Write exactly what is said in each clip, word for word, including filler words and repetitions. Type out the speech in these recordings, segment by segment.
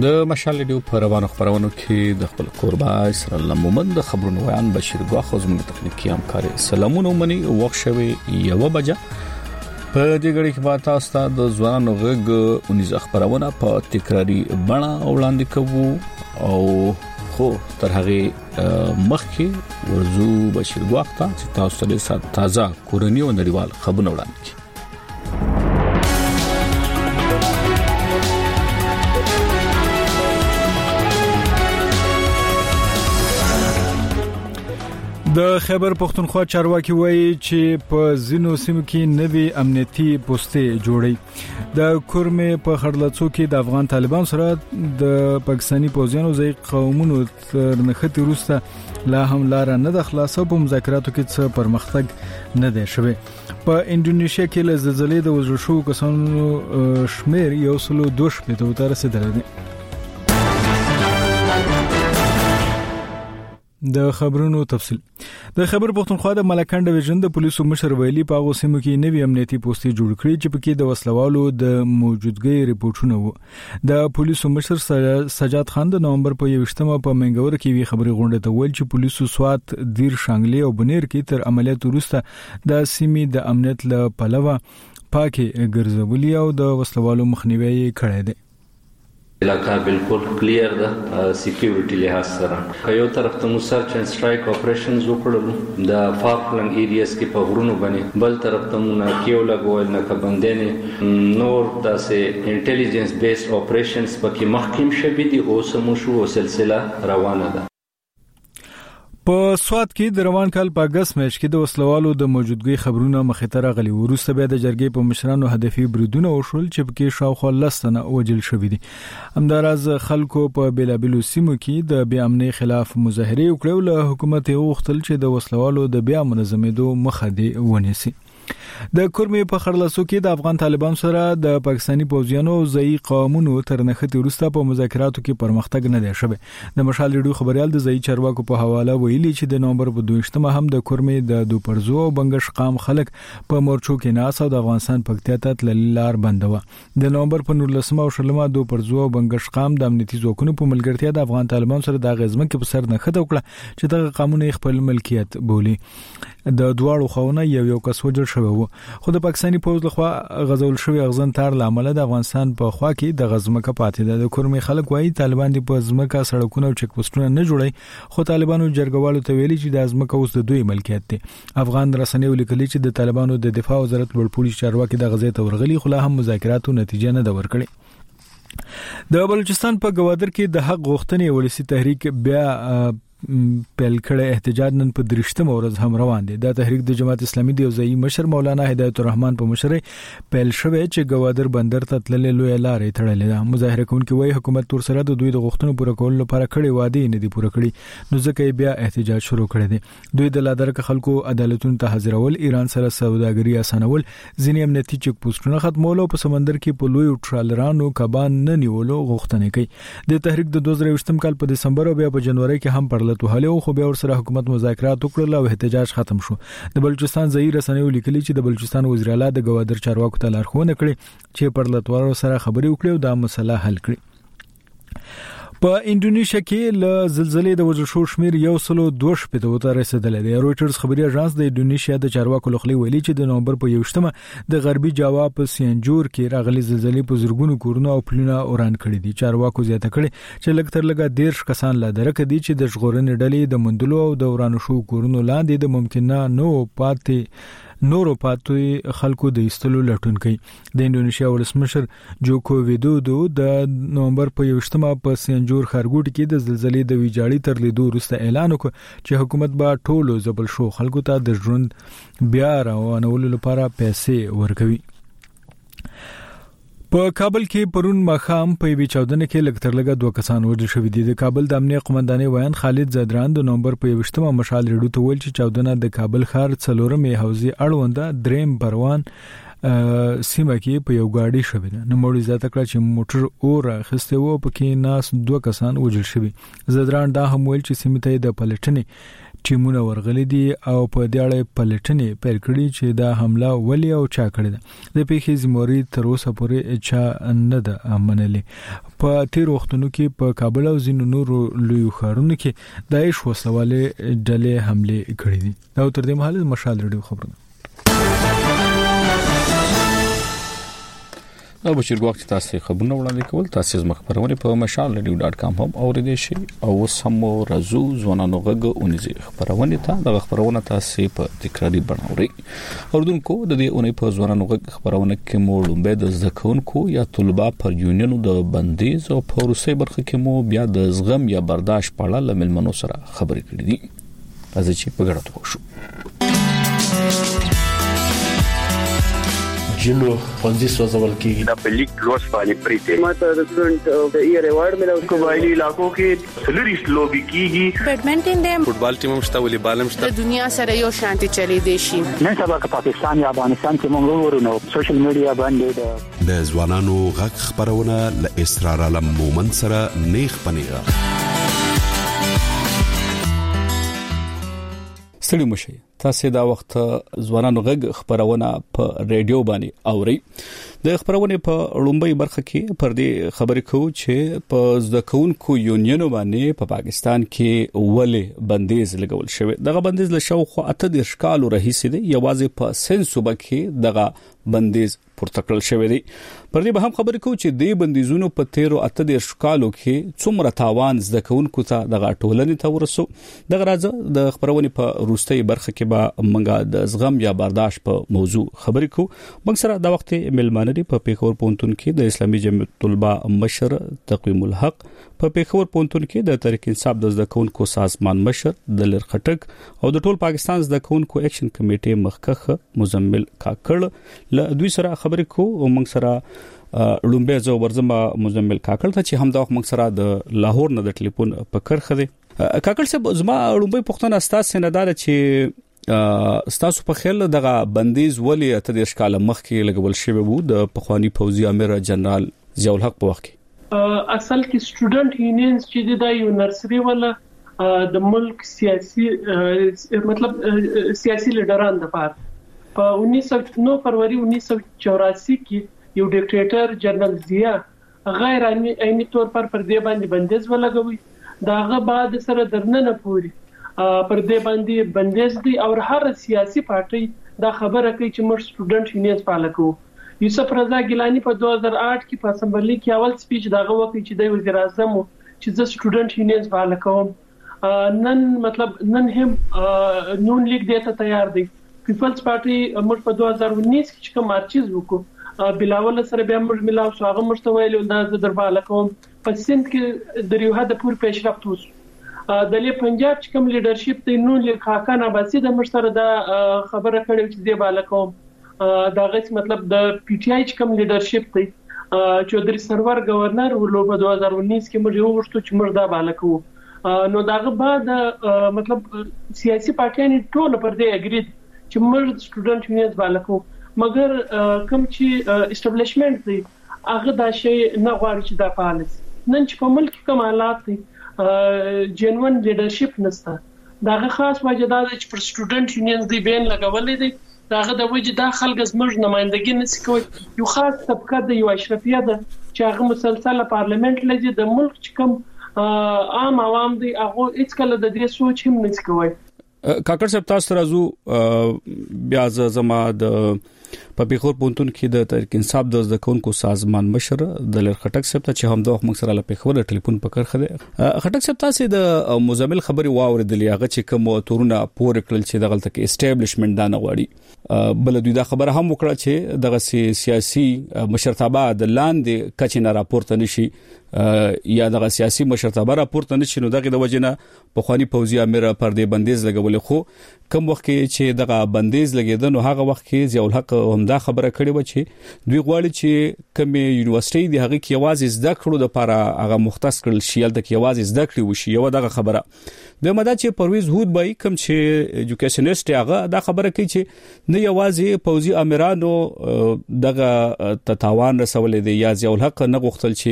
د مشال ریډیو په روانو خبرونو کې د خپل قربا سره لمومند خبرونه ویان بشیر ګواخ زموږ تخنیکی همکار سلامونه منی وخت شوي یو بجه په دې غړي کې به تاسو د ځوانانو غږ اونیز خبرونه په تکراری بڼه وړاندې کوو او خو تر هغه مخکې ورزو بشیر ګواخ ته چې تاسو ته تازه کورنی او نړیوال خبرونه وړاندې کوي. د خیبر پختونخوا چارواکي وایي چې په زینو سیمو کې نوي امنیتي پوسټې جوړي. د کورمه په خړلڅو کې د افغان طالبان سره د پاکستاني پوځیانو ځای قومونو تر نختی روسته لا هم لار نه د خلاصو په مذاکراتو کې څه پرمختګ نه دی شوی. په انډونیشیا کې له زلزلې د وژل شوو کسانو شمیر یو سلو دوه شپېته ته رسیدلی دی. د خبرونو تفصیل. د خیبر پختونخوا د ملکان ډیویژن د پولیسو مشر ویلي په هغه سیمو کې نوي امنیتي پوسټې جوړ کړې چې پکې د وسلوالو د موجودګۍ ریپورتونه وو. د پولیسو مشر سجاد خان د نومبر په یوشتمه په منګور کې وی خبري غونډه ته ویل چې پولیسو سوات دیر شانګلي او بنیر کې تر عملیات وروسته د سیمې د امنیت له پلوه پاکي ګرځولي او د وسلوالو مخنیوي کړی دی. علاقہ بالکل کلیر ده سکیورټي لحاظ سره. یو طرف ته مو سرچ اینڈ سټرایک اپریشنز وکړل د فارکلند ایریاز کې په غرونو باندې، بل طرف ته مو ناکیو لګول نه کبندنه نور داسې انټيليجنس بیسډ اپریشنز پکې مخکیم شوي دي او سمو شو سلسله روانه ده. په سوات کې د روان کال په اگست میاشت کې د وسلوالو د موجودګۍ خبرونه مخې ته راغلي. وروسته بیا د جرګې په مشرانو هدفي بریدونه وشول چې پکې شاوخوا لس تنه وژل شوي دي. همداراز خلکو په بیلابیلو سیمو کې د بیا امنۍ خلاف مظاهرې وکړې، له حکومت یې وغوښتل چې د وسلوالو د بیا منظمېدو مخه دې ونیسي. د کورمې په خړلڅو کې د افغان طالبان سره د پاکستاني پوځیانو ځای قومونو تر نختی وروسته په مذاکراتو کې پرمختګ نه دی شوی. د مشال ریډیو خبريال د ځای چارواکو په حواله ویلي چې د نومبر په دویشتمه هم د کورمې د دوپرزو او بنگش قام خلک په مورچو کې ناس او د افغانستان پکتیا ته تللار بندوه. د نومبر په نولسمه او شلمه دوپرزو او بنگش قام د امنیتي ځواکونو په ملګرتیا د افغان طالبان سره د غزمه کې په سر نه خته وکړه چې دغه قانوني خپل ملکیت بولی. د دواړو خواونه یو یو کس وژل شوی وو، خو د پاکستاني پوځ لخوا غزول شوی اغزن تار لامل د افغانستان په خوا کې د غزمکه پاتې ده. د کورمې خلک وایي طالبان د پزمکه سړکونه او چک پوسټونه نه جوړي، خو طالبانو جرګوالو ته ویلي چې د ازمکه اوس د دوی ملکیت دی. افغان رسنیو لیکلي چې د طالبانو د دفاع وزارت لوړپوړي چارواکي د غزې ته ورغلي، خو لا هم مذاکراتو نتیجه نه ده ورکړې. د بلوچستان په گوادر کې د حق غوښتنې ولسی تحریک بیا پیل کړه احتجاج نن په درشتمه ورځ هم روان دي. دا تحریک د جماعت اسلامي د ځای مشر مولانا هدایت الرحمن په مشرۍ پیل شوی چې گوادر بندر ته تللې لوی لارې تړلې ده. مظاهره کوونکي وایي حکومت تر سره د دوی د غوښتنو پوره کولو لپاره کړي وعده نه دي پوره کړي، نو ځکه بیا احتجاج شروع کړی دی. دوی د لادرک خلکو عدالتونو ته حاضرول، ایران سره سوداګري اسانول، ځینې امنیتي چک پوسټونه ختمول او په سمندر کې په لوی ټرالرانو کبان نه نیولو غوښتنه کوي. د تحریک د دوه زره یوولسم کال په دسمبر او بیا په جنوري کې هم پرل توهلو، خو بیا ورسره حکومت مذاکرات وکړل او احتجاج ختم شو. د بلوچستان ځای رسنیو لیکلي چې د بلوچستان وزیر اعلی د گوادر چارواکو ته لارښوونه کړې چې پرلتوارو سره خبرې وکړي او دا مسله حل کړي. په انډونیشیا کې له زلزلې د وژل شوو شمیر یو سلو دوه شپېته ته رسیدلی دی. رويټرز خبري اژانس د انډونیشیا د چارواکو لخوا ویلي چې د نومبر په یوشتمه د غربي جاوا په سینجور کې راغلي زلزلې په زرګونو کورونه او پلونه اوران کړي دي. چارواکو زیاته کړي چې لږ تر لږه دیرش کسان لا درک دي چې د ژغورنې ډلې د مندلو او د ورانو شو کورونو لاندې د ممکنه نو پاتې نورو پاتوي خلکو د ایستلو لټون کوي. د انډونیشیا ولسمشر جوکو ویدودو د نومبر په یوشتمه په سینجور خارګوټ کې د زلزلې د ویجاړي تر لیدو وروسته اعلان وکړ چې حکومت به ټولو ځبل شو خلکو ته د ژوند بیا راوړلو لپاره پیسې ورکوي. په کابل کې پرون مخام په وی چاودنه کې لږ تر لږه دوه کسان وژل شوي دي. د کابل د امنیه قومندانۍ ویان خالد زدران د نومبر په یوشتمه مشال ریډیو ته ویل چې چاودنه د کابل ښار څلورمې حوزې اړونده دریم بروان سیمه کې په یو گاډي شوې ده. نو مړی زیاته کړه چې موټر اور اخیسته وو، پکې ناس دوه کسان وژل شوي. زدران دا هم ویل چې سیمه ته د پلټنې ټیمونه ورغلي دي او په دې اړه پلټنې پیل کړي چې دا حمله ولې او چا کړې ده د پیښې ذمہواری تر اوسه پورې چا نه ده منلې په تیر وختونو کې په کابل او ځینو نورو لوی ښارونو کې داعش وسلواله ډلې حمله کړې دي دا تر دې مهال مشال رډیو خبرونه دا بشیر ګواکې تاسو خبرونه وړاندې کول تاسو زما خبرونه په مشال رادیو ډاټ کام هم اوریدئ شي او سم رازو ځوانانو غږ اونځي خبرونه ته د خبرونه تاسو په تکراری بڼاوري اوردونکو د دې اونۍ په ځوانانو غږ خبرونه کې مو لومبه د ځکونکو یا طلبه پر یونینو د بندیز او په روسي برخه کې مو بیا د زغم یا برداشت په اړه لملمنو سره خبرې کړې دي راځي چې په ګډه وشو جنو خونځي سوځول کېږي د پلیک لوس باندې پریته ماته د سټوډنټ د ایئر ایوارډ ملو قبایلی علاقو کې سلریس لوبي کیږي بیډمنټن دیم فوټبال ټیم هم شته ولې بالم شته د دنیا سره یو شانتي چلی دی شي نن سبا که پاکستان یا افغانستان کې موږ ورونو سوشل میډیا باندې د ځوانانو غږ خبرونه ل اسرار علم مومن سره نیخ پنیغه ستړي مشي تاسو دا وخت ځوانانو غږ خبرونه په ریډیو باندې اوري د خبرونه په لومبۍ برخه کې پر دې خبرې کوو چې په ځکهونکو یونینو باندې په پاکستان کې ولې بندیز لګول شوی دغه بندیز له شاوخوا اته د اشکالو رئیس دی یوازې په سن صوبه کې دغه بندیز پورته کړل شوی دی پر دې به هم خبرې کوو چې د بندیزونو په تیرو اته د اشکالو کې څومره تاوان ځکهونکو ته دغه ټولنې ته ورسو دغه راځه د خبرونه په روستي برخه کې به منګه د زغم یا برداشت په موضوع خبرې کوو موږ سره د وخت ملمانه دی په پیښور پونتون کې د اسلامي جمعیت طلبه مشر تقویم الحق په پیښور پونتون کې د تحریک انصاف د ځکهونکو سازمان مشر د لر خټک او د ټول پاکستان ځکهونکو اکشن کمیټې مخکخ مزمل کاکړ له دوی سره خبرې کوو او موږ سره لومبه زو ورزما مزمل کاکړ ته چې هم دا موږ سره د لاهور نه د ټلیفون په کرخه دی کاکړ صاحب زما لومبه پښتون استاد سندار چې ستاسو په خیال دغه بندیز ولی ته د اشکال مخ کې لګول شوی وو د پخوانی فوزي امیر جنرال ضیاء الحق په وخت کې اصل کې سټوډنټ یونینز چې د یونیورسيټي ولا د ملک سیاسي مطلب سیاسي لیډران د پاره په نو فروری انیس سو چوراسی کې یو ډیکټیټر جنرال ضیاء غیر عیني تور پر پر دې باندې بندیز ولګوي داغه بعد سره درننه پوری پر دې باندې بندیز دی او هر سیاسي پارټي دا خبره کوي چې موږ سټوډنټ یونینز پالکو یوسف رضا ګیلانی په دوه هزار آټ کې په اسمبلی کې اول سپیچ داغه وکړي چې د وزیر اعظم چې د سټوډنټ یونینز پالکوم نن مطلب نن هم نون لیگ دیته تیار دی پیپلز پارټي موږ په دوه هزار انیس کې کوم مارچز وکړو بلاول سره بیا موږ ملاو شو هغه موږ ته ویل دا د درباله کوم په سند کې د یو هدا پور پیشرفت وس د لې پنجاب چې کوم لیډرشپ ته نو لیگ خاکان عباسی د موږ سره دا خبره کړې چې دی بالا کوم دا غوښ مطلب د پی ټی آی چې کوم لیډرشپ ته چودري سرور گورنر ولو په دوه هزار انیس کې موږ یو وشتو چې موږ دا بالا کوو نو داغه بعد مطلب سیاسي پارټیان ټول پر دې اګری چې موږ سټوډنټ یونینز بالا کوو مګر کوم چې اسټابلیشمنت دی هغه دا شی نه غواړي چې دا فعال شي نن چې په ملک کوم حالات دي جنون لیډرشپ نشته داغه خاص وجه دا چې پر سټوډنټ یونینز دی بین لګولې دي داغه د وجه د خلک زموږ نمائندګي نشي کوي یو خاص طبقه د یو اشرفیه ده چې هغه مسلسل پارلیمنت لږه د ملک چې کوم عام عوام دي هغه هیڅ کله د دې سوچ هم نشي کوي کاکړ صاحب تاسو راځو بیا زما د په پیښور پونتون کې د تحریک انصاف د ځکهونکو سازمان مشر د لر خټک صاحب ته چې هم دوه موږ سره له پیښور ټلیفون پکړ خده خټک صاحب تاسو د مزمل خبري واوریدلې هغه چې کوم تورونه پور کړل چې دغه تک اسټابلیشمنت دا نه غواړي بل دوی دا خبره هم وکړه چې دغه سیاسي مشرتابه د لاندې کچې نه راپورته نشي یا دغه سیاسي مشرتابه راپورته نشي نو دغه د وجنه په خواني فوزي امیر پر دې بندیز لګول خو کوم وخت کې چې دغه بندیز لګیدل نو هغه وخت کې ضیاء الحق همدا خبره کړې و چې دوی غواړي چې کوم یونیورسيټي دی هغه کې یوازې زده کړو د لپاره هغه مختص کړل شي د کې یوازې زده کړی وشي یو دغه خبره د مدا چې پرویز هود بای کوم چې ایجوکیشنست هغه دا خبره کوي چې نه یوازې فوزي امیرانو دغه تتاوان رسولې دی یا ضیاء الحق نه غوښتل چې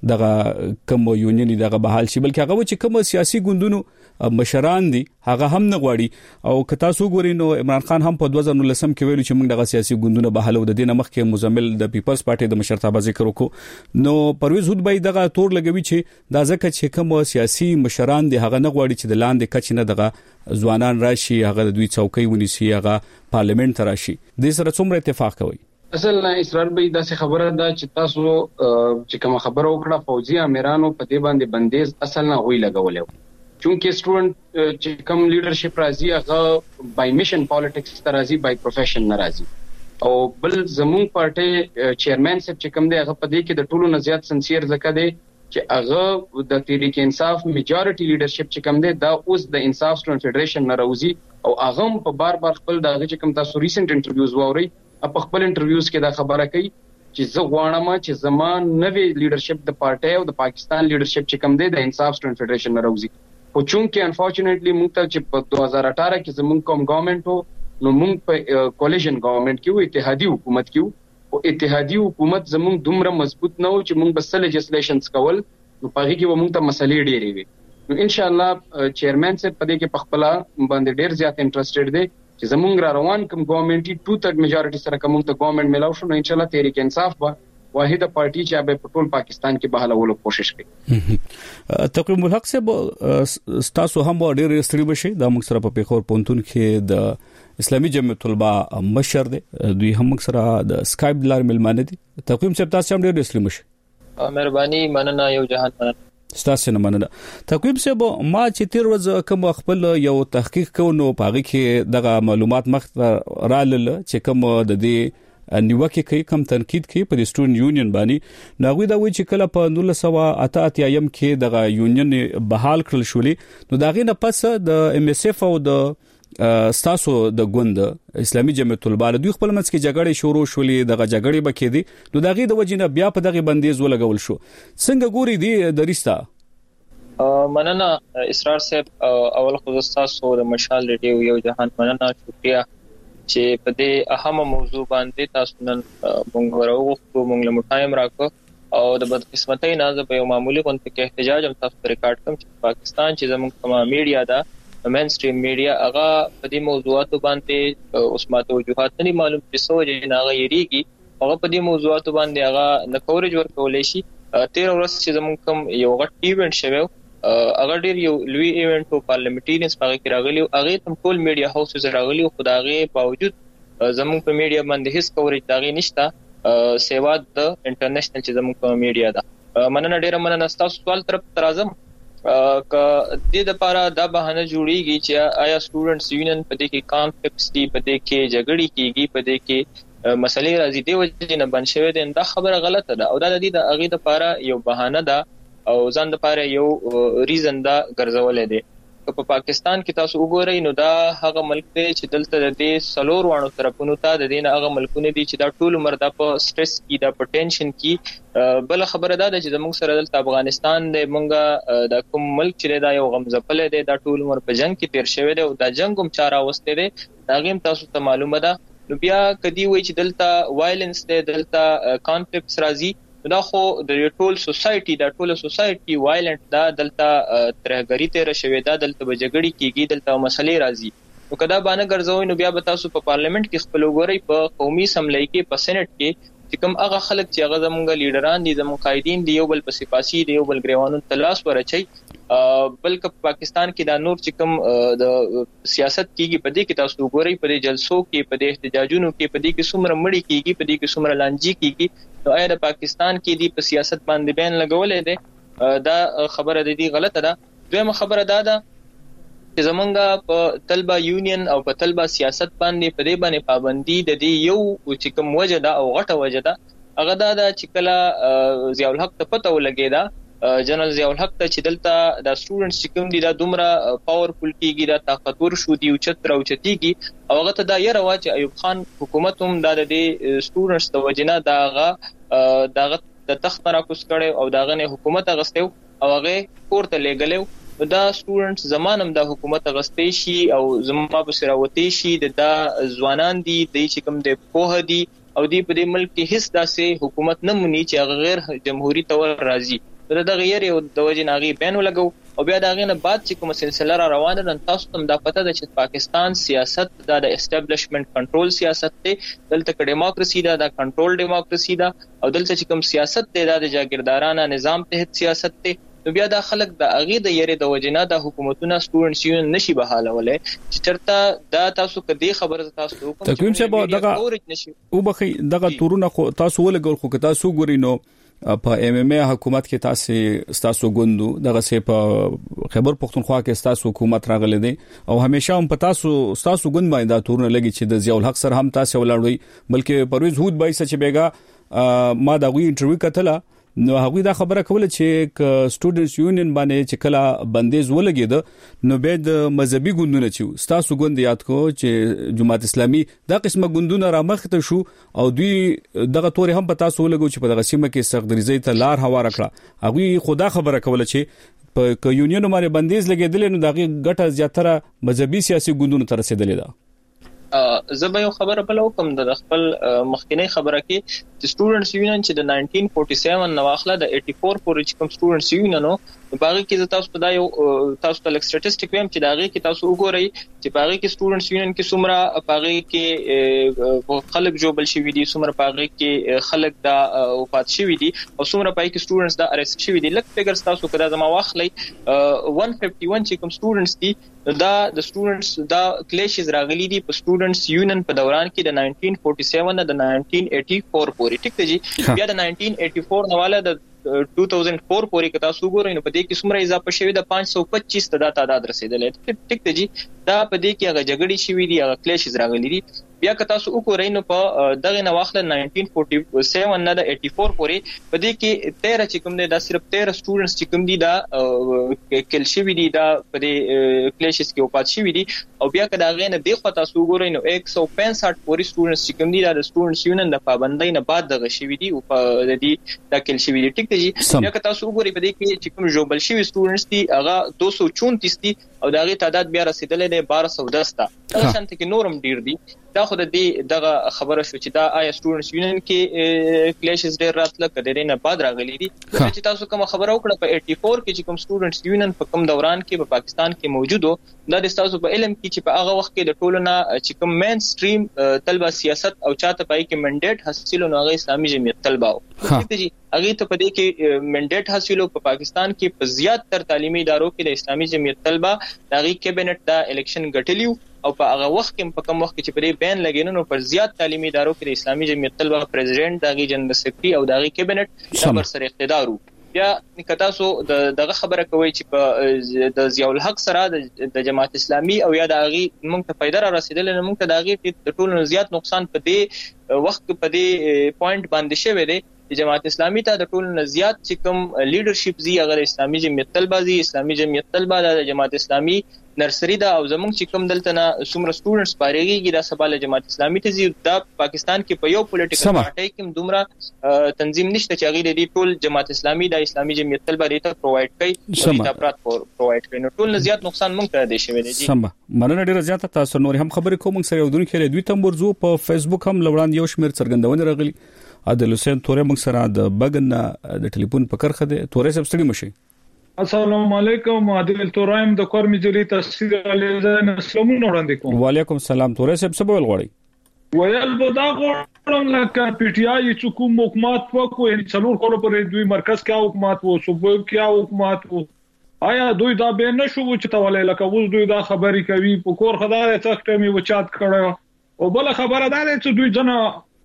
دغه کوم یونین دغه بحال شي بلکې هغه چې کوم سیاسي ګوندونو مشران دي هغه هم نه غواړي او که تاسو ګورئ نو عمران خان هم په دوه زره نولس کې ویلو چې موږ دغه سیاسي ګوندونه بحالو د دینه مخکې مزمل د پیپلز پارټي د مشرتابه ذکر وکړو نو پرویز هود به دغه تور لګوي چې دا ځکه چې کوم سیاسي مشران دي هغه نه غواړي چې د لاندې کچ نه دغه ځوانان راشي هغه د دوی چوکۍ ونیسي هغه پارلیمنت راشي د سره څومره اتفاق کوي اصل نه اسرار به داسې خبره ده چې تاسو چې کوم خبره وکړه فوجي امیرانو په دې باندې بندیز اصل نه غوي لګولې چونکه سټوډنټ چې کوم لیډرشپ راځي هغه بای میشن پالیټکس راځي بای پروفیشن ناراضي او بل زمون پارټي چیرمن صاحب چې کوم دی هغه په دې کې د ټولو نزيات سنسیر زکه دی چې هغه د تحریک انصاف میجورټي لیډرشپ چې کوم دی دا اوس د انصاف سټوډنټ فدریشن ناراضي او هغه په بار بار خپل دغه چې کوم تاسو ریسنت انټرویوز ووري په خپل انټرویوز کې دا خبره کوي چې زه غواړم چې زمان نوې لیډرشپ د پارټي او د پاکستان لیډرشپ چې کوم دی د انصاف سټوډنټ فدریشن ناراضي خو چونکه انفورچونټلی موږ ته چې په دوه هزار اټھارہ کې زموږ کوم ګورنمنت وو نو موږ په کولیژن ګورنمنت کې وو اتحادي حکومت کې وو او اتحادي حکومت زموږ دومره مضبوط نه و چې موږ بس لیجسلیشنز کول نو په هغه کې موږ ته مسلې ډېرې وي نو ان شاء الله چیرمن صاحب په دې کې په خپل باندې ډېر زیات انټرېسټډ دی چې زموږ را روان کوم ګورنمنت ټو تھرډ میجورټي سره کوم ته ګورنمنت ملاو شو نو ان شاء الله تحریک انصاف به واحد پارټي چې به په ټول پاکستان کې بحالولو کوشش کوي تقویم الحق صاحب تاسو هم ډېر ستړي بشي د موږ سره په پیښور پونتون کې د اسلامي جمعیت الطلبه مشر دی دوی هم موږ سره د اسکایپ لار ملمانه دي تقویم صاحب تاسو هم ډېر ستړي بشي مهرباني مننه یو جهان مننه ستاسو نه مننه تقویم صاحب ما چې تیر ورځ کوم خپل یو تحقیق کوو په هغه کې دغه معلومات مخ رالل چې کوم د دې نیوکه کوي کم تنقید کوي په سټوډنټ یونین باندې ناغوی دا وی چې کله په نولس سوه اته اتیا یم کې دغه یونین بحال کړل شولې نو داغه نه پس د ام اس اف او د ستاسو د ګوند اسلامي جمعیت الطلبه دوی خپل منځ کې جګړې شروع شولې دغه جګړې بکې دي نو داغه د وجینه بیا په دغه بندیز ولګول شو څنګه ګوري دي د ریستا مننه اسرار صاحب اول خو تاسو د مشال ریډیو یو جهان مننه شکریا چې په دې اهمه موضوع باندې تاسو نن مونږ ورغوښتو مونږ له ټایم راکو او د بدقسمتۍ نه زه په یو معمولی غونډه کې احتجاج هم تاسو ریکارډ کوم چې پاکستان چې زموږ کومه میډیا ده مین سټریم میډیا هغه په دې موضوعاتو باندې اوس ماته وجوهات نه معلوم چې سوجې نه غیریږي هغه په دې موضوعاتو باندې هغه نه کورج ورکولې شي تیر ورځ چې زموږ کوم یو غټ ایونت شوی اگر ډیر یو لوی ایونت په پارلیمنټریانز په کې راغلی او هغه تم ټول میډیا هاوسز راغلی او خدای باوجود زموږ په میډیا باندې هیڅ کورج داغي نشته سیوا د انټرنیشنل چې زموږ په میډیا ده مننه ډیر مننه تاسو سوال طرف ترازم ک دې د لپاره دا بهانه جوړیږي چې آیا سټوډنټس یونین په دې کې کانفلکټس دي په دې کې جګړې کیږي په دې کې مسلې راځي دی وجه نه بن شوی دی دا خبره غلطه ده او دا د دې د اغه لپاره یو بهانه ده او ځان لپاره یو ریزن دا ګرځولې دي په پاکستان کې تاسو وګورئ نو دا هغه ملک دی چې دلته د دې سلور وانو طرفونو ته د دین هغه ملکونه دي چې دا ټول مردا په سټرس کې دا پټنشن کې بل خبره ده چې زموږ سره دلته افغانستان د مونږه د کوم ملک چې دا یو غمزپل دی دا ټول مر په جنگ کې تیر شوی دی او دا جنگ هم چاره واستې دی دا غیم تاسو ته معلومه ده نو بیا کدی وای چې دلته وایلنس دی دلته کانفلکټس راځي دا خو د ټول سوسايټي دا ټول سوسايټي وایلنت دا دلته ترهګری تیر شوی دا دلته بجګړی کیږي دلته مسلې راځي نو کدا باندې ګرځوي نو بیا به تاسو په پارلیمنت کې خپل وګورئ په قومي اسمبلی کې په سېنات کې چې کوم هغه خلک چې هغه زموږ لیډران دي زموږ قائدین دي یو بل په سپاسي دي یو بل ګریوانو تلاش ورچي بلکې پاکستان کې دا نور چې کوم د سیاست کیږي په دې کې تاسو وګورئ په دې جلسو کې په دې احتجاجونو کې په دې کې څومره مړی کیږي په دې کې څومره لانجی کیږي نو آیا د پاکستان کې دی په سیاست باندې بین لګولې ده دا خبره د دې غلطه ده دویمه خبره دا ده چې زمونږه په طلبه یونین او په طلبه سیاست باندې په دې باندې پابندي د دې یو چې کوم وجه ده او غټه وجه ده هغه دا ده چې کله ضیاء الحق ته پته ولګی دا جنرال ضیاء الحق ته چې دلته د سټوډنټس چې کوم دي دا دومره پاورفل کیږي دا طاقتور شو دی او چتر او چتیږي او هغه ته دا یې روا چې ایوب خان حکومت هم دا د سټوډنټس د وجنه داغه داغه د تخت راکوس کړي او داغه نه حکومت غستیو او هغه کوړه لګلو دا سټوډنټس زمانم د حکومت غستې شي او زما په سراوتی شي د دا ځوانان دي د چې کوم د پوهه دي او دی په دې ملک کې هیڅ داسې حکومت نه مونږ چې غیر جمهوریت تور راځي دغه یری د وجې ناغي بین ولګو او بیا دغه نه بعد چې کوم سلسله را روانه ده تاسو ته دا پته ده چې پاکستان سیاست د اسټابلیشمنت کنټرول سیاست دی، دلته ډیموکراسي ده، د کنټرول ډیموکراسي ده او دلته چې کوم سیاست دی د جاګیردارانه نظام تحت سیاست دی. نو بیا دا خلک د اغه د یری د وجنه د حکومتونو سټوډنټس یون نشي بحالولای چې چرته دا تاسو کدي خبره تاسو کوم تقویم چې دغه او بخي دغه تورونه تاسو ولګول خو تاسو ګورئ نو په ایم ایم ای حکومت کې تاسو تاسو ګوندو دغه سه په خیبر پختونخوا کې تاسو حکومت راغله دي او همیشه هم په تاسو تاسو ګوند باندې دا تورونه لګي چې د ضیاء الحق سره هم تاسو ولاړوي، بلکې پرویز هود بای چې بیګا ما دا غوي انټرویو کتله نو هغه دا خبره کوله چې سټوډنټس یونین باندې چې کله بندیز ولګید نو به د مذهبي ګوندونه چې تاسو ګوند یاد کو چې جماعت اسلامي دا قسمه ګوندونه را مخته شو او دوی دغه توري هم په تاسو ولګو چې په دغه سیمه کې سغدریزي ته لار هوا راکړه. هغه خدا خبره کوله چې په یونین باندې بندیز لګیدل نو دغه ګټه زیاتره مذهبي سیاسي ګوندونو ته رسیدلې ده. زه به یو خبره بل وکم د خپل مخکینی خبره کې چې سټوډنټس یونین چې د ناینټین فورټي سیون نو اخله د ایټي فور پورې چې کوم سټوډنټس یونین نو باغی کې تاسو په دا یو تاسو ته لیک سټټیسټیک ویم چې داغه کې تاسو وګورئ چې باغی کې سټوډنټس یونین کې څومره باغی کې خلک جوړبل شوی دي، څومره باغی کې خلک دا وفات شوی دي او څومره پای کې سټوډنټس دا ارست شوی دي. لک فګرز تاسو کدا زما واخلئ one fifty-one چې کوم سټوډنټس دي دا د سټوډنټس دا کلیشز راغلي دي په سټوډنټس یونین په دوران کې د ناینټین فورټي سیون نه د ناینټین ایټي فور پورې. ټیک دی جی، بیا د ناینټین ایټي فور نواله د two thousand four پورې کې تاسو ګورئ نو په دې کې څومره اضافه شوی د five hundred twenty-five ته دا تعداد رسیدلې. ټیک دی جی، دا په دې کې هغه جګړې شوې دي، هغه کلیشز راغلي دي. بیا که تاسو وګورئ نو په دغه نواخله ناینټین فورټي سیون نه د ایټي فور پورې په دې کې تیرہ چې کوم دي دا صرف تیرہ سټوډنټس چې کوم دي دا کل شوی دي، دا په دې کلیشز کې وفات شوی دي. او بیا که دا غینه دی خو تاسو وګورئ نو one hundred fifty پورې سټوډنټس چې کوم دي دا د سټوډنټس یونین د پابندۍ نه بعد دغه شوی دي او په دې دا کل شوی دي. ټیک دی جی، بیا که تاسو وګورئ په دې کې چې کوم جوبل شوی سټوډنټس دي هغه two hundred chauntیس دي او دا غي تعداد بیا رسیدلې ده twelve ten ته. دا شانت کې نورم ډیر دي. دا خو د دې دغه خبره شو چې دا آیا سټوډنټس یونین کې کلیشز ډیر راتله کډې نه بعد راغلي دي. چې تاسو کوم خبره وکړه په eighty four کې چې کوم سټوډنټس یونین په کوم دوران کې په پاکستان کې موجود وو، دا د تاسو په علم کې چې په هغه وخت کې د ټولو نه چې کوم مین سټریم طلبه سیاست او چاته پای کې منډیټ حاصلو نو هغه اسلامي جمعیت طلبه وو. ټیک دی، هغه ته په دې کې منډیټ حاصلو په پاکستان کې په زیات تر تعلیمي ادارو کې د اسلامي جمعیت طلبه دغه کابینټ دا الیکشن غټلیو او په هغه وخت کې په کوم وخت کې چې په دې بین لګینو پر زیات تعلیمي ادارو کې د اسلامي جمعیت طلبه پریزیډنټ دغه جنرال سیکریټري او دغه کابینټ دا پر سره اقتدار وو. بیا کتا سو دغه خبره کوي چې په د ضیاء الحق سره د جماعت اسلامي او یا د هغه موږ ته پیدا را رسیدل نه موږ ته د هغه د ټولو زیات نقصان په دې وخت په دې پوینټ باندې شوی دی چې جماعت اسلامي ته د ټولو زیات چې کوم لیډرشپ زی هغه اسلامي جمعیت طلبه زی اسلامي جمعیت طلبه د جماعت اسلامي نرسری دا او زمونږ چې کوم دلته نه څومره سټوډنټس پاريږي دا سباله جماعت اسلامي ته زی دا پاکستان کې په یو پولیټیکل پارټي کې دومره تنظیم نشته چې هغه د ټول جماعت اسلامي د اسلامي جمعیت طلبه ریته پرووایډ کوي دا پرات پرووایډ کوي نو ټول زیات نقصان مونږ ته دی شوی دی. سم مننه ډیره زیاته تاسو نور هم خبرې کوم سره یو دونکو لري دوی تم ورزو په فیسبوک هم لوړاند یو شمیر څرګندونه راغلي. عادل حسین تورې موږ سره د بغن د ټلیفون په کرخه ده. تورې سب ستړي مشي. السلام علیکم، عادل تورایم د کور مجلې تفسیر علیزان اسلامونه وړاندې کوم. وعلیکم السلام. تورې سب څه بول غواړي؟ ویل به دا غواړم لکه پی ټی آی چې کوم حکومت وکړو ان څلور کال پر دوی مرکز کې حکومت وو صوبې کې حکومت وو، آیا دوی دا به نشو چې تولې لکه اوس دوی دا خبرې کوي په کور خدای څخه می وچات کړو او بل خبره ده چې دوی جنا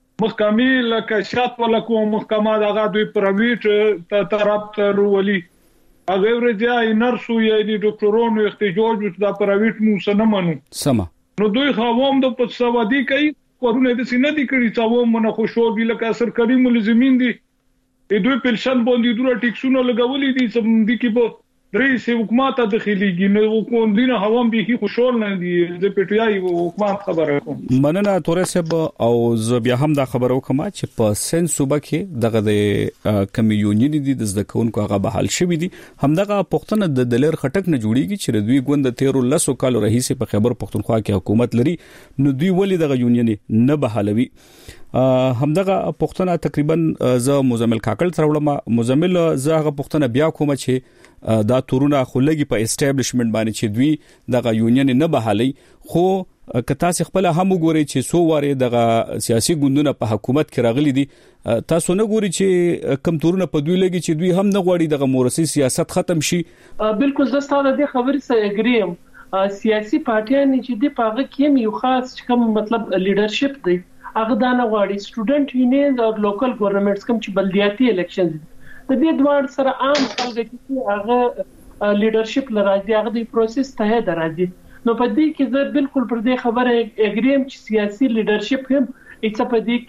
محکمې لکه شات ولا کوم محکمه دغه دوی پرایویټ ته طرف ته ورولي هغه ورځي نرسو یا دي ډاکټرونو احتجاج د پرایویټ مو سنمنو سم نو دوی خواوم د پڅوادي کوي کورونه د سینې دي کړی څاو مونږ خوشو دي لکه سرکاري ملزمین دي دوی پنشن باندې دوه ټیکسونه لګولې دي سم دي کې په رئیس حکومت داخليږي نو کوم دینه هوام به خوشحال نه دي د پی ټی آی حکومت خبره کوم. مننه تورې صاحب او زه بیا هم دا خبره وکم چې په سن صوبه کې دغه د کمیونټي دي د ځکهونکو هغه بحال شوی دي همدغه پښتنه د دلیر خټک نه جوړیږي چې دوی ګوند تیرو لسو کال رئیس په خیبر پښتونخوا کې حکومت لري نو دوی ولې دغه یونین نه بحالوي. همدغه پښتنه تقریبا ز مزمل کاکل سره وړم مزمل زغه پښتنه بیا کوم چې دا تورونه خلګي په اسټابلیشمنت باندې چې دوی دغه یونین نه بحالي خو کته خپل هم وګوري چې سو واره دغه سیاسي ګوندونه په حکومت کې راغلي دي تاسو نه ګوري چې کم تورونه په دوی لګي چې دوی هم نه غواړي دغه مورثي سیاست ختم شي بالکل زه ستاسو د خبرې سره اګریم سیاسي پارټیان چې د پاغه کې یو خاص کوم مطلب لیدرشپ دی هغه دا نه غواړي سټوډنټ یونین او لوکل ګورنمنټس کوم چې بلدیاتي الیکشنز د دې دوه سره عام خلک چې هغه لیدرشپ لراځي هغه د پروسس ته درځي نو په دې کې زه بالکل پر دې خبره اګریم چې سیاسي لیدرشپ هم هیڅ په دې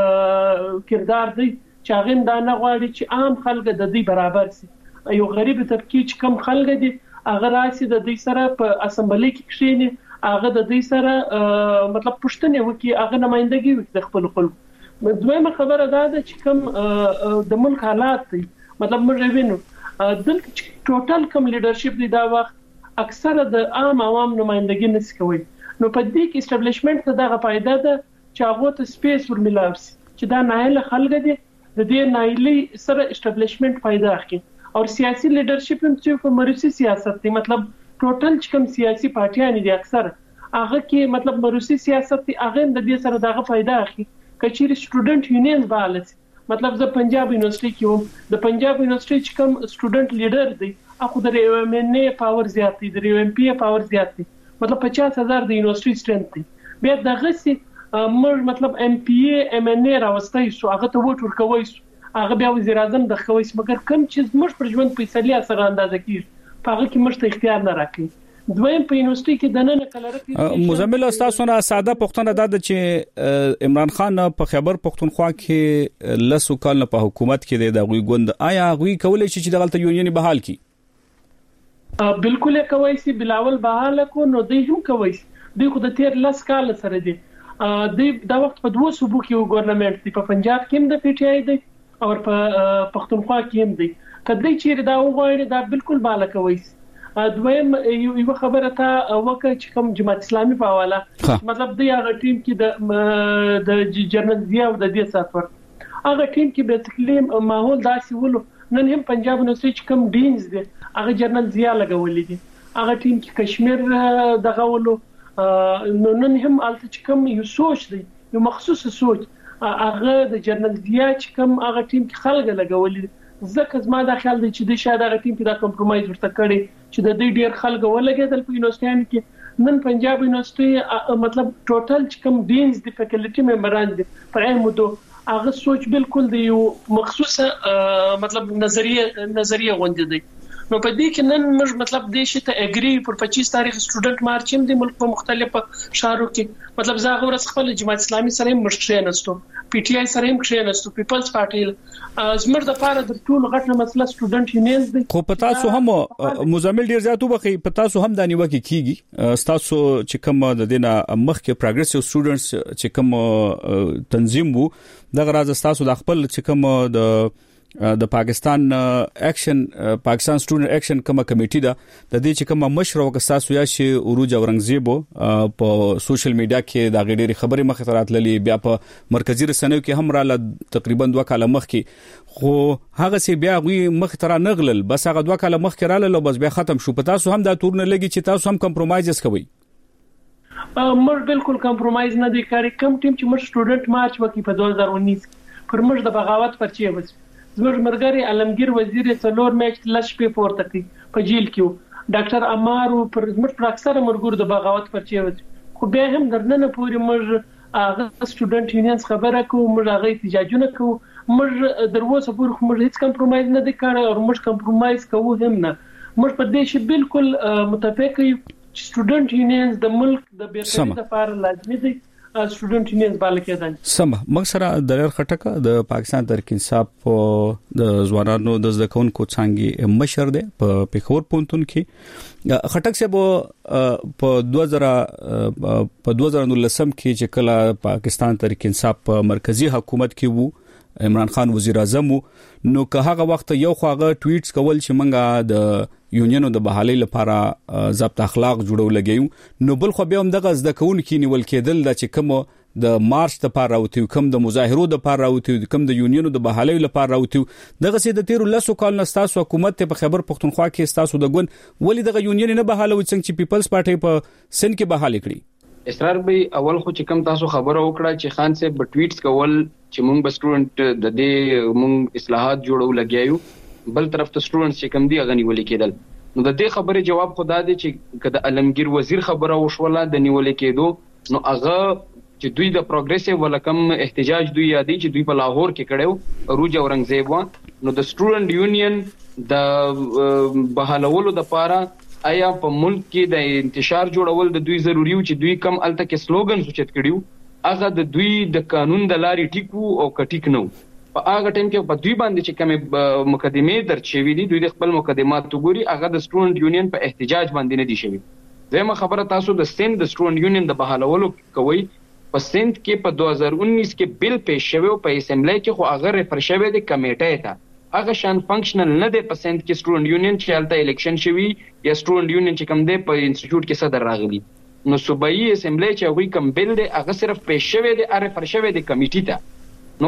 کې کردار دی چې هغه دا نه غواړي چې عام خلک د دې برابر شي یو غریب طبقه چې کم خلک دي هغه راسي د دې سره په اسمبلی کې کښیني هغه د دې سره مطلب پښتنه وکي هغه نمائندګي وکړي د خپل خلکو دویمه خبره دا ده چې کم د ملک حالات دي مطلب موږ وینو دلته ټوټل کم لیدرشپ دی دا وخت اکثره د عام عوام نمائندګي نس کوي نو په دې کې اسټابلیشمنت ته دغه فائدہ ده چې هغه ته سپیس ورملاوي چې دا نایله خلک دي د دې نایلي سره اسټابلیشمنت فائدہ اخلي او سیاسي لیدرشپ هم چې په مروسی سیاست دی مطلب ټوټل چې کوم سیاسي پارټیان دي اکثر هغه کې مطلب مروسی سیاست دی هغه د دې سره دغه فائدہ اخلي کچېر سټوډنټ یونین بالانس مطلب زه پنجاب یونیورسيټي کې وم د پنجاب یونیورسيټي چې کوم سټوډنټ لیډر دی اخو د یو ایم ان ای پاور زیات دی د یو ایم پی پاور زیات دی مطلب پچاس هزار د یونیورسيټي سټرنث دی بیا دغه سي مر مطلب ام پی ای ام ان ای راوستای سو هغه ته وټ ورکوي سو هغه بیا وزیر اعظم د خوي مګر کم چې مش پر ژوند فیصله سره اندازه کیږي هغه کې مشته اختیار نه راکړي دویم په یونیورسيټي کې د نن کلرک مزمل استاد نه ساده پښتنه د چې عمران خان په خیبر پښتونخوا کې لسو کال په حکومت کې د غوي ګوند آیا غوي کولای شي چې دغه یونین بحال کی بالکل کوي سي بلاول بحال کو نو دوی هم کوي دوی خو د تیر لس کال سره دي دوی دا وخت په دوه صوبو کې ګورنمنت دی په پنجاب کې هم د پی ټ آی دی او په پښتونخوا کې هم دی کله چې دا وغواړي دا بالکل بالا کوي دویم یو خبره ته وکه چې کوم جماعت اسلامي په حواله مطلب دی هغه ټیم کې د د جنرال ضیاء او د دې ساتور هغه ټیم کې به تکلیم ماحول داسې ولو نن هم پنجاب یونیورسيټي کوم ډینز دي هغه جنرال ضیاء لګولې دي هغه ټیم کې کشمیر دغه ولو نو نن هم الته چې کوم یو سوچ دی یو مخصوص سوچ هغه د جنرال ضیاء چې کوم هغه ټیم کې خلک لګولې ځکه زما دا خیال دی چې د شاده هغه ټیم کې دا کمپرمایز ورته کړي چې د دې ډیر خلک ولګېدل په یونیورسيټي کې نن پنجاب یونیورسيټي مطلب ټوټل چې کوم ډینز د فیکلټي ممبران دي پر ایمودو هغه سوچ بالکل دی یو مخصوصه مطلب نظریه نظریه غونډه دی نو په دې کې نن موږ مطلب د شي ته اګری پر پچیس تاریخ سټوډنټ مارچ هم د ملک په مختلفو شهرو کې مطلب زه غوړ خپل جماعت اسلامي سره مشټ نهستو پی ټ آی سره مشټ نهستو پیپلز پارټي زمر د پاره د ټول غټه مسله سټوډنټ یونین دی خو پتا سو هم مزمل ډیر زیاتو بخي پتا سو هم د نیوکه کیږي تاسو چې کوم د دینه مخ کې پروګریسیو سټوډنټس چې کوم تنظیم وو د غراز تاسو د خپل چې کوم د د پاکستان اکشن پاکستان سټوډنټ اکشن کومه کمیټه ده د دې چې کومه مشر وکستاسو یا شي اوروج اورنګزیب په سوشل میډیا کې دا غډيري خبري مخ ته راتللي بیا په مرکزی رسنیو کې هم را تقریبا دوه کاله مخ کې خو هغه سي بیا غوي مخ ته را نغلل بس هغه دوه کاله مخ کې رااله بس بیا ختم شو پتا سو هم دا تور نه لګي چې تاسو هم کمپرمایز کوي مر بالکل کمپرمایز نه دی کاری کم ټیم چې مر سټوډنټ مارچ وکي په دوه هزار ونیس پر مر د بغاوت پرچې وځي زموږ مرګري علمگیر وزیر څلور میچ لش په پورته کې په جیل کې ډاکټر امارو پر زموږ پر اکثره مرګور د بغاوت پرچې وځي خو بیا هم درنه پوری موږ هغه سټوډنټ یونینز خبره کوو موږ هغه احتجاجونه کوو موږ دروازه پور خو موږ هیڅ کمپرمایز نه دی کړی او موږ کمپرمایز کوو هم نه موږ په دې شی بالکل متفق یو چې سټوډنټ یونینز د ملک د بیرته لپاره لازمي دي سټوډنټ یونینز بالکدان سم مکسره دلر خټکه د پاکستان تحریک انصاف د ځوانانو د ځکونکو څنګه مشر دی په پیښور پونتون کې خټک صاحب په دوه هزار په دوه هزار نولسم کې چې کله پاکستان تحریک انصاف په مرکزی حکومت کې وو عمران خان وزیر اعظم نو که هغه وخت یو خواغه ټویټس کول چې منګه د یونینو د بحالي لپاره ضبط اخلاق جوړول لګیو نو بل خو به هم دغه ځکون کې نیول کېدل د چې کوم د مارچ د پاره راوتی کم د مظاهرو د پاره راوتی کم د یونینو د بحالۍ لپاره راوتی دغه سي د تیر لسو کال نستاسو حکومت په خبر پختونخوا کې تاسو د ګون ولی دغه یونین نه بحالوي څنګه چې پیپلز پارټي په سن کې بحالي کړی اسرار به اول خو چې کم تاسو خبره وکړه چې خان صاحب په ټویټس کول چې مونږ به سټوډنټ د دې مونږ اصلاحات جوړو لګیایو بل طرف ته سټوډنټ چې کم دی غنی ولې کېدل نو د دې خبره جواب خدا دی چې کله علمگیر وزیر خبره وشوله د نیولې کېدو نو هغه چې دوی د پروګریسیو ولکم احتجاج دوی یادي چې دوی په لاهور کې کړو روج اورنګزیب نو د سټوډنټ یونین د بحالولو د پاره آیا په ملک کې د انتشار جوړول د دوی ضروری و چې دوی کم الته کې سلوګن سوچت کړیو هغه د دوی د قانون د لارې ټیکو او کټیک نو په هغه ټیم کې په دوی باندې چې کوم مقدمه درچوي دي دوی د خپل مقدمات وګوري هغه د سټوډنټ یونین په احتجاج باندې نه دي شوی زموږ خبره تاسو د سند د سټوډنټ یونین د بحالولو کوي په سند کې په دوه هزار انیس کې بل پیش شوی په اسمبلی کې خو هغه ریفر شوی د کمیټې ته هغه شان فنکشنل نه دی په سند کې سټوډنټ یونین چې الته الیکشن شوی یا سټوډنټ یونین چې کوم دی په انسټیټیوټ کې صدر راغلی نو صوبایي اسمبلی چې هغه کوم بل دی هغه صرف پیش شوی دی اره پر شوی دی کمیټې ته نو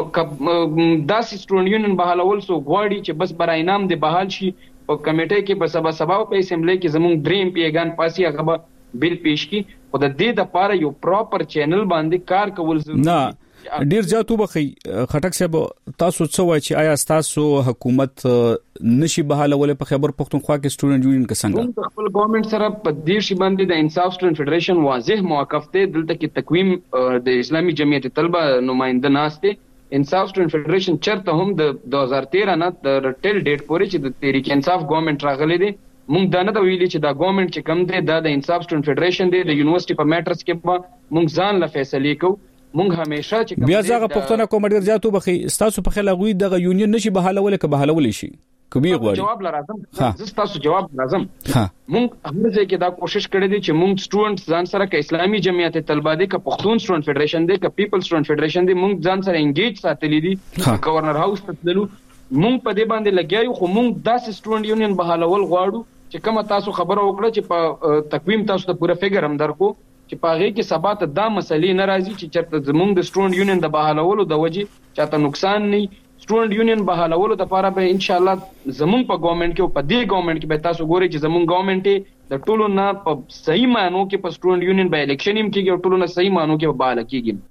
داسې سټوډنټ یونین بحالول سو غواړي چې بس برای نام دی بحال شي په کمیټې کې په سبا سبا په اسمبلی کې زموږ دریم پیغان پاسي هغه بل پیش کی خو د دې د پاره یو پراپر چینل باندې کار کول ضروري نه ډیر ځاتو بخي خټک صاحب تاسو څه وایي چې آیا تاسو حکومت نشي بحالول په خبر پختونخوا کې سټوډنټ یونین کې څنګه خپل ګورنمنت سره په دې شی باندې د انصاف سټوډنټ فدریشن واضح موقف ته دلته کې تقویم د اسلامي جمعیت طلبه نمائنده ناشته انصاف سټوډنټ فدریشن چرته هم د دوه هزار تیرہ نه د ټیل ډیټ پورې چې د تحریک انصاف ګورنمنت راغلي دي مونږ دا نه ویلي چې دا ګورنمنت چې کم دی دا د انصاف سټوډنټ فدریشن دی د یونیورسيټي په میټرز کې مونږ ځان له فیصله کوو مونږ همیشه چې بیا ځکه پښتنه کوم ډیر ځاتو بخي تاسو په خله غوي د یونین نشي بحالول کې بحالول شي کومي غواړي جواب لازم زه تاسو جواب لازم مونږ هغه ځای کې دا کوشش کړې دي چې مونږ سټوډنټس ځان سره ک اسلامي جمعیت طلبه دي ک پښتون سټوډنټ فدریشن دي ک پیپل سټوډنټ فدریشن دي مونږ ځان سره انګیج ساتلې دي گورنر هاوس ته تللو مونږ په دې باندې لګیایو خو مونږ داسې سټوډنټ یونین بحالول غواړو چې کومه تاسو خبره وکړه چې په تقویم تاسو ته پوره فګر هم درکو چې پاغه کې سبات دا مسلې ناراضي چې چرته زمونږ د سټوډنټ یونین د بحالولو د وجې چاته نقصان نه سټوډنټ یونین بحالولو د لپاره به ان شاء الله زمونږ په ګورنمنت کې په دې ګورنمنت کې به تاسو ګوري چې زمونږ ګورنمنت د ټولو نه په صحیح معنی کې په سټوډنټ یونین به الیکشن هم کېږي او ټولو نه صحیح معنی کې به بحال کېږي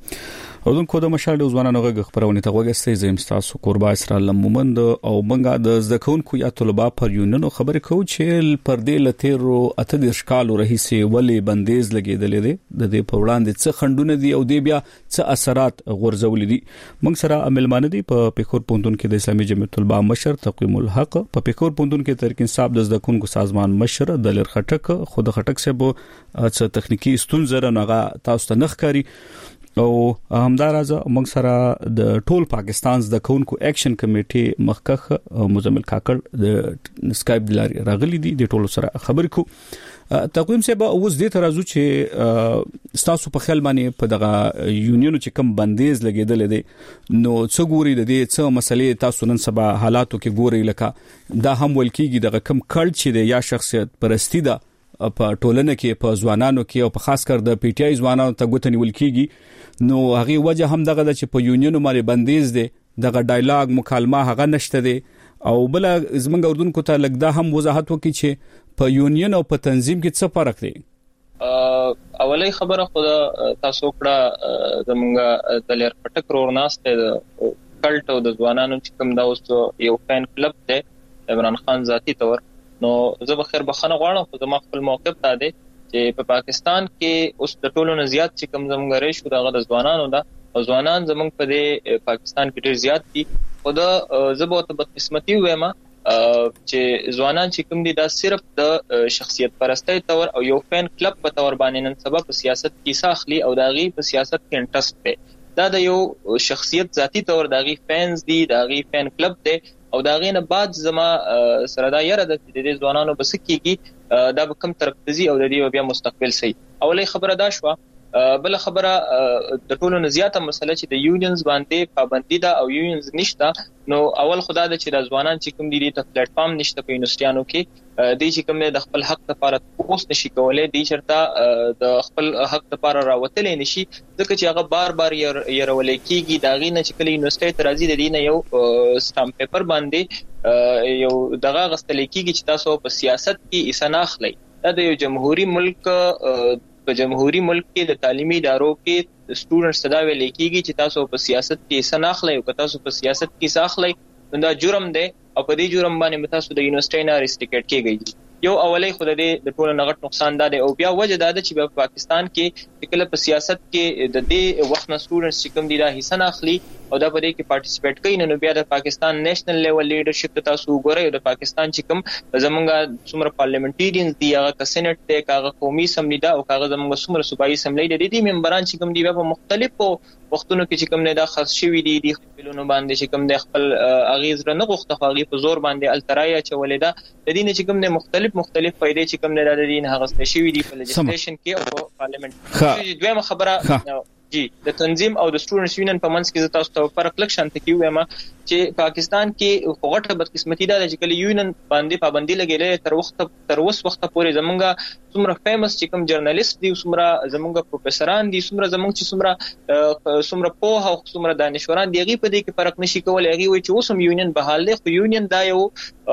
او دن کوم مشال د ځوانانو غږ خبرونه ته وګستې زم تاسو قربا اسرائیل مومند او منګه د زکونکو یا طلبه پر یونینو خبرې کو چې پر دې لتیرو اته د اشکالو رئیسي ولی بندیز لګیدلې دي د دې په وړاندې څه خندونه دي او دې بیا څه اثرات غورځول دي موږ سره عملمانه دي په پیښور پوندون کې د اسلامي جمعیت طلبه مشر تقویم الحق په پیښور پوندون کې ترکین صاحب د زکونکو سازمان مشر د لر خټک خود خټک صاحب څه تخنیکی ستونزه نه تاسو ته نخکاری او همدارازه موږ سره د ټول پاکستان د کونکو اکشن کمیټې مخکخ مزمل کاکړ د سکایپ د لاري راغلي دي د ټولو سره خبرې کو تقویم سبا اوس د ترازو چې تاسو په خیال باندې په دغه یونینو چې کم بندیز لګیدل دي نو څو ګوري د دې څو مسلې تاسو نن سبا حالاتو کې ګوري لکه دا هم ولکېږي دغه کم کړ چې د یا شخصیت پرستی ده په ټولنه کې په ځوانانو کې او په خاص کر د پی ټی آی ځوانانو ته غوتنی ولکېږي نو هغه وجه هم دغه د چې په یونینو باندې بندیز دي دغه ډایلاګ مکالمه هغه نشته دي او بل زمونږ اردوونکو ته لګدا هم وضاحت وکړي چې په یونین او په تنظیم کې څه فرق دی اولای خبره خدا تاسو کړه زمونږ د لر پټک ورناسته د کلټ او د ځوانانو چې کوم دا اوس یو فین کلب دی عمران خان ذاتی تور نو زه بخیر بخنه غواړم خو زما خپل موقف ته دی چې په پاکستان کې اوس د ټولو نه زیات چې کوم زموږ ریشو دغه د ځوانانو ده او ځوانان زموږ په دې پاکستان کې ډېر زیات دي خو د زبوت بدقسمتي وایم چې ځوانان چې کوم دي دا صرف د شخصیت پرستی تور او یو فین کلب په تور باندې نن سبا په سیاست کې ساخلي او داغي په سیاست کې انټرست په دا د یو شخصیت ذاتی تور داغي فینز دي داغي فین کلب دي او دا غینه بعد زما سره دا یره د دې ځوانانو بس کېږي دا به کم طرف تزي او د دې بیا مستقبل سي اولې خبره دا شو بل خبره د ټولو نه زیاته مسله چې د یونینز باندې پابندي ده او یونینز نشته نو اول خدای د چې د ځوانان چې کوم دي ته پلیټ فارم نشته په یونیورسيټانو کې دی چې کوم د خپل حق لپاره اوس نشي کولای دی چرته د خپل حق لپاره راوتلې نشي ځکه چې هغه بار بار يرول کېږي دا غي نه چې کله یونیورسيټي ترازی د دینه یو سټامپ پیپر باندې یو دغه غستل کېږي چې تاسو په سیاست کې اسناخ لای دا د یو جمهوریت ملک په جمهوریت ملک کې د تعلیمي ادارو کې سټوډنټس دا ویل کېږي چې تاسو په سیاست کې اسناخ لای او که تاسو په سیاست کې ساخلای دا جرم دی او په دې جرم باندې تاسو د یونیورسيټي نه ریسټریکټ کیږي یو اولي خود دې د ټولو نغټ نقصان ده او بیا وجه ده چې په پاکستان کې کله په سیاست کې د دې وخت نه سټوډنټس چې کوم دي دا حصہ نه اخلي او دا په دې کې پارټیسپیټ کوي نو بیا د پاکستان نېشنل لیول لیډرشپ ته تاسو وګورئ د پاکستان چې کوم زمونږ څومره پارلیمنټریانز دي هغه سېنات ته هغه قومي اسمبلی دا او هغه زمونږ څومره صوبایي اسمبلی دي دي ممبران چې کوم دي په مختلفو وختونو کې چې کوم نه دا خاص شوی دي د خپلونو باندې چې کوم د خپل اغیز رنه غوښته خاغي په زور باندې الترایا چولې دا د دې چې کوم نه مختلف مختلف فائدې چې کوم نه د دین هغه ست شوی دي په لیجسلیشن کې او پارلیمنت دویمه خبره جی د تنظیم او د سټوډنټس یونین په منځ کې تاسو ته فرق لک شانت کیو ما چې پاکستان کې غټه بدقسمتي ده چې کله یونین باندې پابندي لګیلې تر وخت تر اوس وخت پورې زمونږه څومره فیمس چې کوم جرنالیست دي څومره زمونږه پروفیسوران دي څومره زمونږ چې څومره څومره په او څومره دانشوران دي هغه په دې کې فرق نشي کولای هغه وي چې اوس هم یونین بحال دی خو یونین دا یو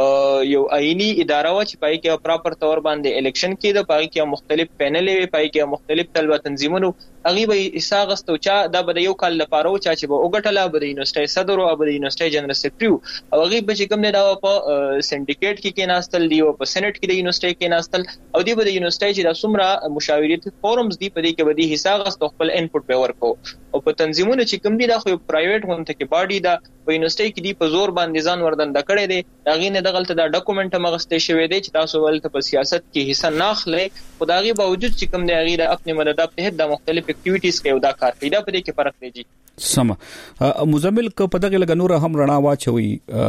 یو آئینی اداره و چې پای کې پراپر تور باندې الیکشن کې د پای کې مختلف پینل وي پای کې مختلف طلبه تنظیمونو هغه به حسابغستو چې دا به یو کال لپاره او چې به وګټله به د یونیورسيټي صدر او به د یونیورسيټي جنرال سیکریټری او هغه به چې کوم نه دا په سندیکیټ کې کې ناستل دی او په سېنات کې د یونیورسيټي کې ناستل او دی به د یونیورسيټي چې د څومره مشاورت فورمز دی په دې کې به د حسابغستو خپل انپوټ به ورکو او په تنظیمونو چې کوم دي دا خو پرایویټ هونته کې باډي دا په یونیورسيټي کې دی په زور باندې ځان وردن د کړي دي هغه نه دغلت دا ډاکومېنټ مغسته شوی دی چې تاسو ولته په سیاست کې حصہ نه اخلي خدایي باوجود چې کوم دی هغه د خپل مدد په د مختلف اکټیویټیز کې ودا کار پیدا پدې کې فرق دی سم مزمل کو په دغه لګنور هم رڼا واچوي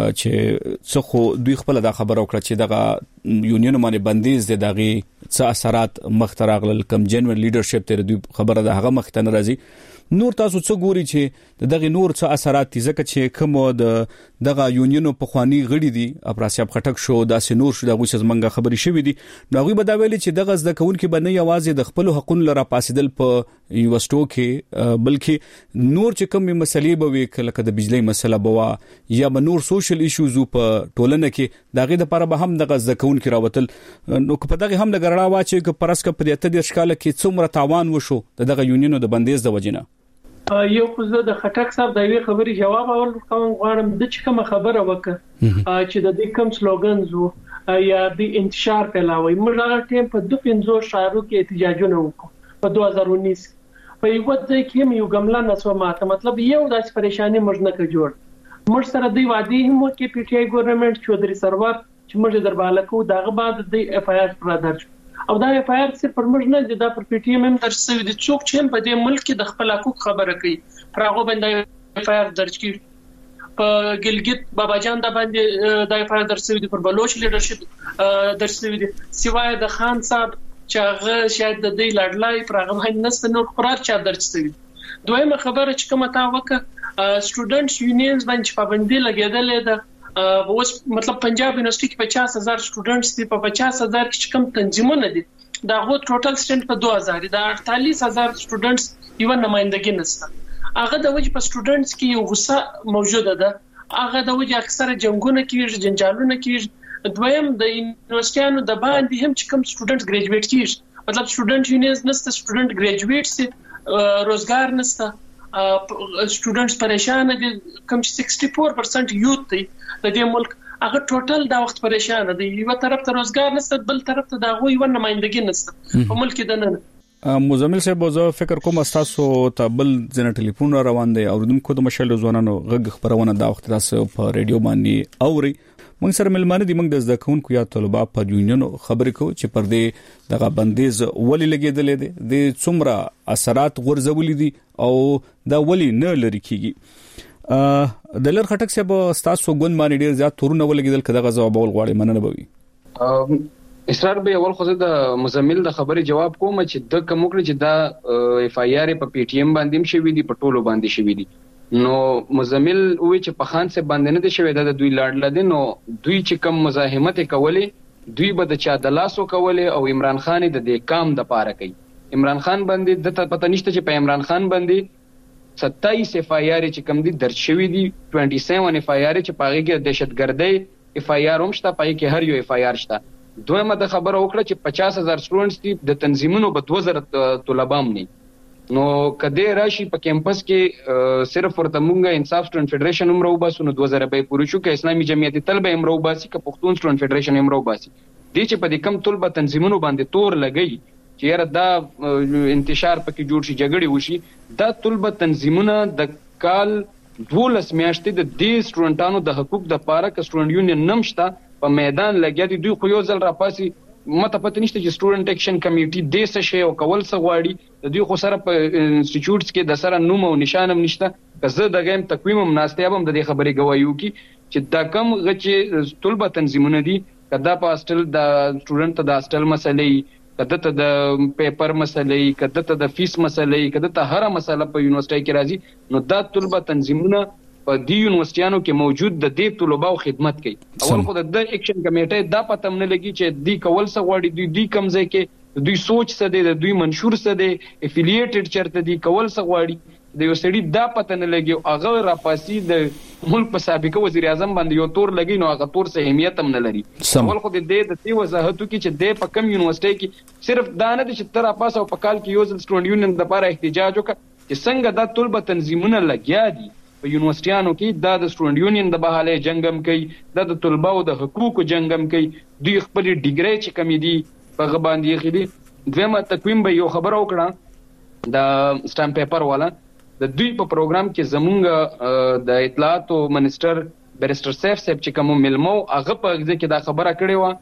چې څه خو دوی خپل دا خبر او کړ چې دغه یونین باندې بندیز دي دغه څه اثرات مختراغل کم جنرال لیډرشپ ته دوی خبره ده هغه مخته ناراضي نور تاسو څه ګوري چې دغه نور څه اثرات دي ځکه چې کوم د دغه یونینو په خواني غړي دي افراسیاب خټک شو داسې نور شو دغه څه منګه خبري شوې دي نو غوي بداویل چې دغه زده کون کې بنې आवाज د خپل حقوقو لپاره پاسیدل په یونیورسيټو کې بلکې نور چې کوم مسلې به وي کله د بجلی مسله بوا یا به نور سوشل ایشوز په ټولنه کې دغه لپاره به هم دغه زده کون کې راوتل نو په دغه هم لګړا واچي چې پرسک په دې ته د ښکاله کې څومره تاوان وشو دغه یونینو د بندیز د وجنه یو خو زه د خټک صاحب د وی خبري جواب اول کوم غواړم د چې کوم خبره وکړه چې د دې کوم سلوګنز وو یا د انتشار پیلاوي موږ هغه ټیم په دوه پنځو شهرو کې احتجاجونه وکړو په دوه هزار ونیس په یو ځای کې یو ګملا نسو ماته مطلب یو داسې پریشانی موږ نه کړ جوړ موږ سره دی وادي هم کې پی ټی آی ګورنمنت چودري سرور چې موږ درباله کو دغه بعد د اف آی آر پر درج او دا اف آی آر صرف پر موږ نه دا پر پی ټی ایم هم درج شوی دي څوک چې په دې ملک کې د خپل حقوق خبره کوي پر هغه باندې اف آی آر درج کیږي په ګلګت بابا جان دا باندې د اف آی آر درج شوی دي پر بلوچ لیډرشپ درج شوی دي سیوای د خان صاحب چې هغه شاید د دې لړلای پر هغه باندې نست نور قرار چا درج شوی دویمه خبره چې کومه تا وکړه سټوډنټس یونینز باندې پابندي لګیدلې ده اوس مطلب پنجاب یونیورسيټي کې پچاس هزار سټوډنټس دي په پچاس هزار کې کم تنظیمونه دي دا غو ټوټل سټډنټ په دوه هزار دا اړتالیس هزار سټوډنټس یو نمائندګي نشته هغه د وجه په سټوډنټس کې یو غوسه موجوده ده هغه د وجه اکثره جنگونه کیږي جنجالونه کیږي دویم د یونیورسيټانو د باندې هم چې کم سټوډنټس ګریجویټ کیږي مطلب سټوډنټ یونینز نشته سټوډنټ ګریجویټ سي روزګار نشته سټوډنټس پریشان دي کم چې شصت و چهار پرسنټ یوت دي د دې ملک هغه ټوټل دا وخت پریشان دي یو طرف ته روزګار نشته بل طرف ته دا غو یو نمائندګي نشته په ملک کې دنه مزمل صاحب زه فکر کوم تاسو ته بل ځنه ټلیفون روان دي او دونکو د مشل ځوانانو غږ خبرونه دا وخت تاسو په ریډیو باندې اوري موږ سره ملمانه دي موږ د زده کوونکو یا طلبه په یونینو خبرې کوو چې پر دې دغه بندیز ولې لګیدلې دي د څومره اثرات غورځولې دي او دا ولې نه لري کیږي د لر خټک صاحب تاسو ګوند باندې ډیر زیات تورونه ولګیدل کله غزا بول غواړي مننه بوي اسرار به اول خو د مزمل د خبرې جواب کوم چې د کوم کړ چې دا اف آی آر په پی ټی ایم باندې شوی دی په ټولو باندې شوی دی نو مزمل وی چې په خان سے باندې نه دي شوی دا دوی لاړل دي نو دوی چې کم مزاحمت کولی دوی به د چا د لاسو کولې او عمران خان د دې کام د پاره کوي. عمران خان باندې د پته نشته چې په عمران خان باندې ستایس اف آی آر چې کم دي درج شوی دي سیاست اف آی آر چې پاغي کې دهشتګردۍ اف آی آر هم شته، پای کې هر یو اف آی آر شته. دویمه د خبره وکړه چې پچاس هزار سټوډنټس دي د تنظیمونو په دوه زره طلبام نه، نو کده راشي په کیمپس کې صرف ورته مونږه انصاف سټوډنټ فدریشن هم راو باسو نو دوه زره به پوره شو، کې اسلامي جمعیت طلبه هم راو باسي، کې پښتون سټوډنټ فدریشن هم راو باسي. دي چې په دې کم طلبه تنظیمونو باندې تور لګي چې یاره دا انتشار پکې جوړ شي، جګړې وشي. دا طلبه تنظیمونه د کال دولس میاشتې د دې سټوډنټانو د حقوق د پاره ک سټوډنټ یونین نمشته په میدان لګیا دي. دوی خو یو ځل راپاسي مته پته نشته چې سټوډنټ اکشن کمیټي د څه شی او کول څه غواړي. د دوی خو سره په انسټیټیوټس کې د سره نوم او نشان هم نشته. که زه د غیم تقویم هم ناشته هم د دې خبرې گوايو کی چې دا کم غچ طلبه تنظیمونه دي، کدا په هاستل د سټوډنټ د هاستل مسلې، کده ته د پیپر مسلې، کده ته د فیس مسلې، کده ته هر مسله په یونیورسيټي کې راځي. نو دا طلبه تنظیمونه په دې یونیورسيټیانو کې موجود د دې طلباو خدمت کوي. اول خو د اکشن کمیټه دا پته نه لګي چې دی کول څه غواړي، دوی دی کم ځای کې دوی سوچ څه دی، دوی منشور څه دی، افیلیټډ چرته دی، کول څه غواړي. د یو سړي دا پته نه لګي او هغه راپاسي د ملک په سابقه وزیر اعظم باندې یو تور لګي، نو هغه تور څه اهمیت هم نه لري. اول خو د دې د دې وضاحتو کې چې د په کم یونیورسيټي کې صرف دا نه دي چې تر اپاس او په کال کې یو ځل سټوډنټ یونین د لپاره احتجاج وکړي چې څنګه دا طلبه تنظیمونه لګیا دي په یونیورسيټیانو کې، دا د سټوډنټ یونین د بحاله جنگم کوي، دا د طلباو د حقوقو جنگم کوي. دوی خپل ډیګری چې کمی دي په غباندې خېدي. دویمه تقویم به یو خبر وکړه د سټامپ پیپر والا د دوی په پروګرام کې زمونږ د اطلاعات او منسٹر بیرسټر سیف صاحب چې کوم ملمو هغه په ځکه کې دا خبره کړې و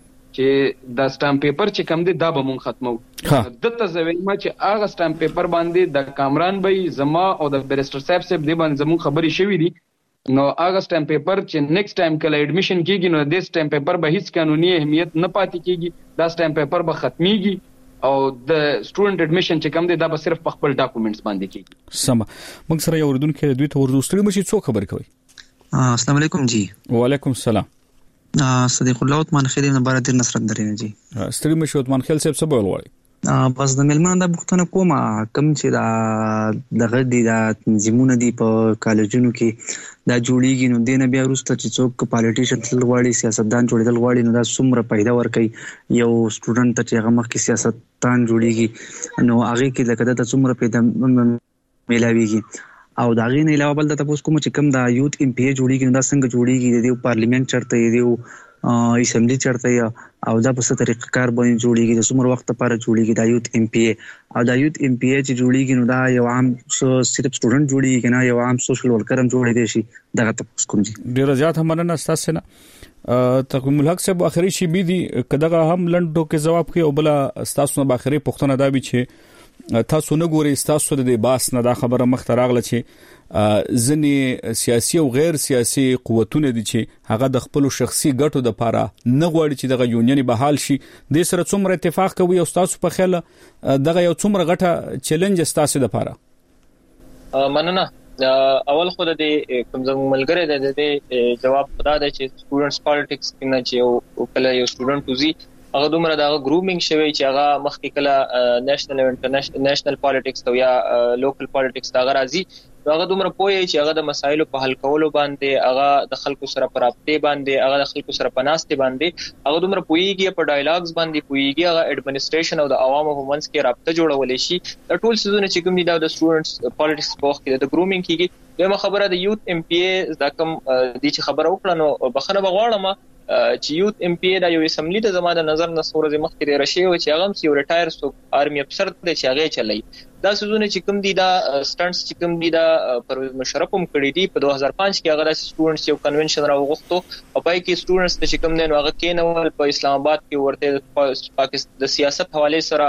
چې د سټامپ پیپر چې کوم دي دا به مونږ ختمو. دته زویما چې هغه سټامپ پیپر باندې د کامران بې زما او د بیرسټر سیف صاحب دی باندې زمونږ خبرې شوې دي. نو هغه سټامپ پیپر چې نیکسټ ټایم کله اډمیشن کیږي نو د سټامپ پیپر به هیڅ قانوني اهمیت نه پاتې کیږي، دا سټامپ پیپر به ختميږي او د سټوډنټ اډمیشن چې کوم دی دا به صرف په خپل ډاکومېنټس باندې کیږي. سم موږ سره یو وردونکو دوی ته ورزوستري مشي څو خبر کوي. السلام علیکم جی. وعلیکم السلام. صدیق الله عثمان خیل نه بار دیر نصرت درینه جی. ستړي مشي عثمان خیل صاحب څه بول وایي؟ بس د ملمان د بوختنه کومه کم چې دا دغه دي د تنظیمونه دي په کالجونو کې دا جوړیږي، نو دینه بیا وروسته چې څوک پالیټیشن تل غواړي سیاستدان جوړیدل غواړي، نو دا څومره پیدا ورکوي یو سټوډنټ ته چې هغه مخکې سیاستدان جوړیږي نو هغه کې لکه دا څومره پیدا ملاويږي. او دا غي نه علاوه بل د تاسو کوم چې کم دا یوت ام پی ای جوړیږي نو دا څنګه جوړیږي، د پارلیمنت چرته دی او اسمبلی چرته او دا په څه طریقه کار باندې جوړیږي، د څومره وخت لپاره جوړیږي دا یوت ام پی ای. او دا یوت ام پی ای چې جوړیږي نو دا یو عام صرف سټوډنټ جوړیږي کنه، یو عام سوشل ورکر هم جوړی دی شي. دغه تاسو کوم دي ډیر زیات هم نه تاسو نه تقویم الحق صاحب اخري شي بي دي کداغه هم لندو کې جواب کوي او بل تاسو نه باخري پښتنه دا بي چې تاسو نه ګوري تاسو د باس نه دا خبره مختراغله چې ځنی سیاسي او غیر سیاسي قوتونه دي چې هغه د خپل شخصي ګټو د لپاره نه غواړي چې دغه یونین بحال شي. د سره څومره اتفاق کوي او تاسو په خیال دغه یو څومره غټه چیلنج تاسو د لپاره؟ مننه. اول خو د کوم زموږ ملګری د دې جواب خدا دی چې سټوډنټس پالیټکس کې نه چې او کله یو سټوډنټ وزي هغه دومره دا ګرومینګ شوی چې هغه مخکې کله نېشنل او انټرنیشنل نېشنل پالیټکس او یا لوکل پالیټکس دا غراضي هغه دومره پوهی چې هغه د مسایلو په حل کولو باندې هغه د خلکو سره پراپټي باندې هغه د خلکو سره پناستي باندې هغه دومره پوهیږي په ډایلاګز باندې پوهیږي، هغه اډمنسټریشن او د عوامو په منځ کې رابطه جوړولې شي. د ټول سيزونه چې کوم دي د سټوډنټس پالیټکس په وخت کې د ګرومینګ کیږي. دغه خبره د یوت ام پی ای دا کوم دي چې خبره وکړه نو بخنه بغواړم چې یوت ام پی ای دا یو اسمبلی د زماده نظر نه سورې مخکې لري شي او چې هغه هم یو ریټایر سو آرمي افسر دی چې هغه چلای. دا سيزونه چې کوم دي دا سټانټس چې کوم دي دا پرویز مشرف هم کړی دي په دوه هزار پنځه کې هغه د سټوډنټس یو کنونشن راوغښتو او پای کې سټوډنټس چې کوم دي نو هغه کې نو په اسلام آباد کې ورته پاکستان د سیاست حواله سره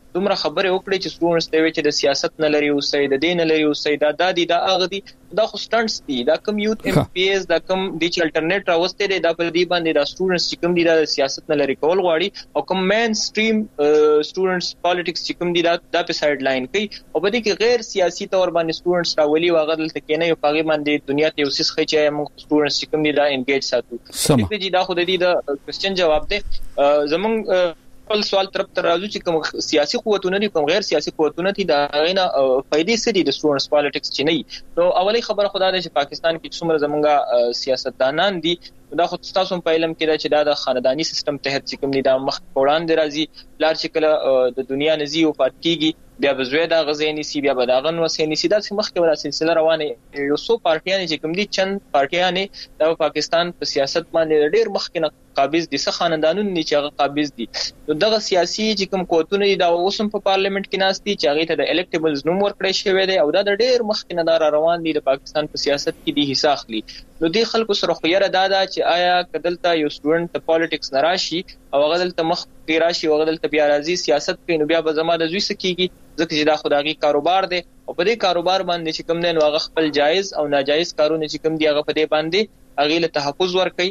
دومره خبره وکړي چې سټوډنټس ته وی چې د سیاست نه لري او سي د دین نه لري او سي دا د دې د اغه دي دا خو سټانټس دي دا کم یوت ام پی ایس دا کم د چ الټرنیټ راوسته دي دا په دې باندې دا سټوډنټس چې کم دي د سیاست نه لري کول غواړي او کم مین سټریم سټوډنټس پالیټکس چې کم دي دا د په سایډ لاین کوي او په دې کې غیر سیاسي تور باندې سټوډنټس راولي واغه دلته کې نه یو پاغي باندې دنیا ته اوسې خې چې موږ سټوډنټس چې کم دي دا انګیج ساتو دې چې دا خو د دې د کوېسچن جواب دی زمونږ خپل سوال طرف ته راځو چې کوم سیاسي قوتونه دي کوم غیر سیاسي قوتونه دي دا غینه فائدې سړي د سټوډنټس پالیټکس چې نه نو اولی خبره خدای دې چې پاکستان کې څومره زمونږه سیاستدانان دي دا خو تاسو په علم کې دا چې دا د خاندانی سیستم تحت چې کوم دي دا مخ وړاندې راځي لار چې کله د دنیا نزي او فات کیږي بیا بزوی دا غزې نسی بیا بداغن وسې نسی دا چې مخکې ولا سلسله روانه یو څو پارټیان چې کوم دي چند پارټیان د پاکستان په سیاست باندې ډېر مخکې نه قابض دي څه خاندانونو نه چې هغه قابض دي نو دغه سیاسي چې کوم قوتونه دي دا اوسم په پارلیمنت کې ناس دي چې هغه ته د الیکټیبلز نوم ورکړی شوی دی او دا د ډېر مخکې نه دا روان دي د پاکستان په سیاست کې دي حصہ اخلي نو دې خلکو سره خو یره دا دا چې آیا کدلته یو سټوډنټ د پالیټکس نه راشي او هغه دلته مخ کې راشي او هغه دلته بیا راځي سیاست کوي نو بیا به زما د زوی سکیږي ځکه چې دا خدایي کاروبار دی او په دې کاروبار باندې چې کوم نه نو هغه خپل جایز او ناجایز کارونه چې کوم دی هغه په دې باندې هغه له تحفظ ورکړي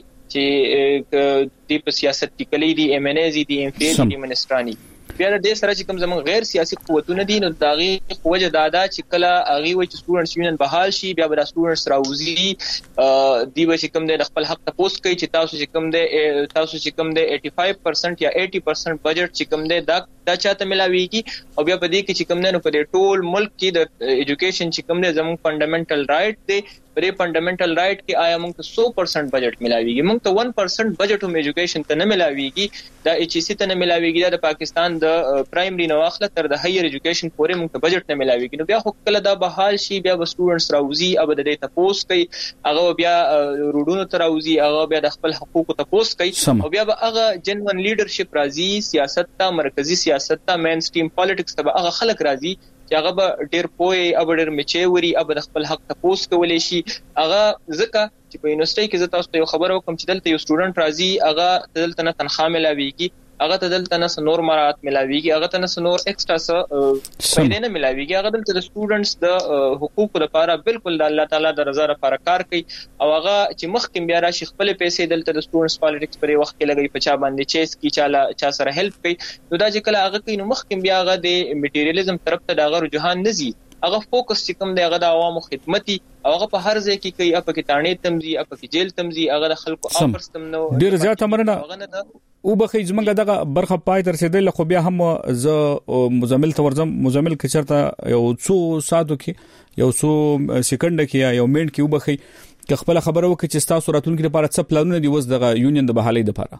چې د په سیاست کې کلی دي ایم ان ای دي ایم پی دي منسترانی بیا د دې سره چې کوم زمون غیر سیاسي قوتونه دي نو داغي خوجه دادا چې کله هغه وي چې سټوډنټس یونین بحال شي بیا به د سټوډنټس راوځي دی به چې کوم د خپل حق تاسو کوي چې تاسو چې کوم د تاسو چې کوم د پچاسی پرسنټ یا اسی پرسنټ بجټ چې کوم د دا دا چاته ملاويږي او بیا په دې کې چې کوم نه په دې ټول ملک کې د ایجوکیشن چې کوم د زمون فندامنټل رائټ دی پرې فندامنټل رائټ کې آیا موږ ته سو پرسنټ بجټ ملاويږي موږ ته ون پرسنټ بجټ هم ایجوکیشن ته نه ملاويږي دا ایچ سی ته نه ملاويږي د پاکستان د پرایمري نو اخله تر د هایر ایجوکیشن پورې موږ ته بجټ نه ملاويږي نو بیا خو کله دا بحال شي بیا به سټوډنټس راوځي او د دې تاسو کوي هغه بیا روډونو ته راوځي هغه بیا د خپل حقوقو تاسو کوي او بیا به هغه جنون لیډرشپ راځي سیاست ته مرکزی سیاست ته مین سټریم پالیټکس ته هغه خلک راځي چې هغه به ډېر پوي او ډېر میچوري او د خپل حق تاسو کولای شي هغه ځکه چې په یونیورسيټي کې زه تاسو ته یو خبر وکم چې دلته یو سټوډنټ راځي هغه دلته نه تنخواه ملاويږي هغه ته دلته نه نور مرات ملاويږي هغه ته نه نور ایکسترا څه فائدې نه ملاويږي هغه دلته د سټوډنټس د حقوقو لپاره بالکل د الله تعالی د رضا لپاره کار کوي او هغه چې مخکې بیا راشي خپل پیسې دلته د سټوډنټس پالیټکس پرې وخت کې لګي په چا باندې چیس کی چاله چا سره هیلپ کوي نو دا چې کله هغه کوي نو مخکې بیا هغه د میټیریالیزم طرف ته دا رجحان نزي هغه فوکس چې کوم دی هغه د عوامو خدمتي او هغه په هر ځای کې کوي اپ کې تانې تمزي اپ کې جیل تمزي هغه د خلکو افرس تم نو ډیر زیات امرنه او بخې زمونږ دغه برخه پای تر رسیدل خو بیا هم ز مزمل تورزم مزمل کې چرته یو څو ساتو کې یو څو سکند کې یو منټ کې وبخې که خپل خبره وکړي چې تاسو راتلونکي لپاره څه پلانونه دي وس دغه یونین د بحالۍ لپاره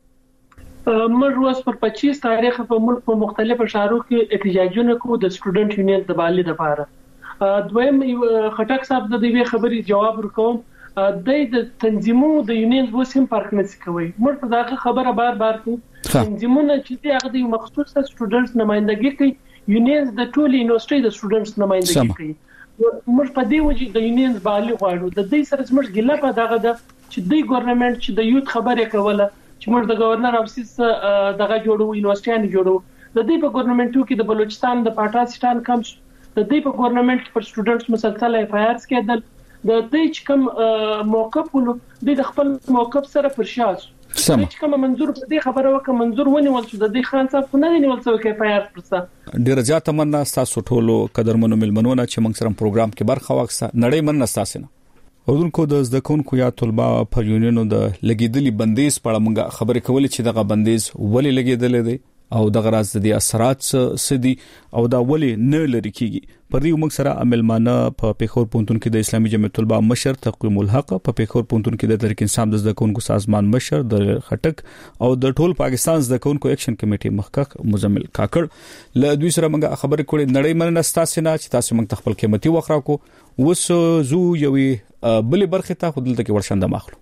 موږ اوس پر پچیس تاریخ په ملک په مختلفو شهرو کې احتجاجونه کوو د سټوډنټ یونین د بحالۍ لپاره دویم خټک صاحب د دې خبرې جواب ورکوم د تنظیمونو د یونین وسیم پارک نسی کوي موږ په دغه خبره بار بار کوو تنظیمونه چې هغه د مخصوص سټوډنټس نمائندګي کوي یونین د ټول یونیورسيټي د سټوډنټس نمائندګي کوي موږ په دې وجه د یونین بحالۍ غواړو د دې سره موږ ګیله په دغه د چې د ګورنمنت چې د یوت خبره کوله چې موږ د گورنر افسیس دغه جوړو یونیورسيټي جوړو د دې په ګورنمنتو کې د بلوچستان د پاټاسټان کم د دې په ګورنمنت پر سټوډنټس مسلسل اف آی آرز کېدل د دې چې کوم موقف ولو د خپل موقف سره پرشاس چې کوم منظور په دې خبره وکړه منظور ونیول چې د دې خان صاحب نه نیول څو کې اف آی آر پرسه ډیر زیات مننه تاسو ټولو قدرمنو ملمنونه چې موږ سره پروګرام کې برخه واخسته نړۍ مننه تاسو نه اردوونکو د زده کوونکو یا طلبه په یونینونو د لګیدلي بندیز په اړه موږ خبرې کولې چې دغه بندیز ولې لګیدل دي او دغه راز د اثرات سدي او دا ولې نه لري کیږي پر دې موږ سره عملمانه په پیښور پونتون کې د اسلامي جمعیت طلبه مشر تقویم الحق په پیښور پونتون کې د تحریک انصاف د زده کوونکو سازمان مشر د خټک او د ټول پاکستان زده کوونکو اکشن کمیټې مخکښ مزمل کاکړ له دوی سره موږ خبرې کولې نړۍ مننه تاسو نه چې تاسو موږ خپل قیمتي وخت راکو وس زو یوې بلې برخه ته خپل ته کې ورشنده ماخلو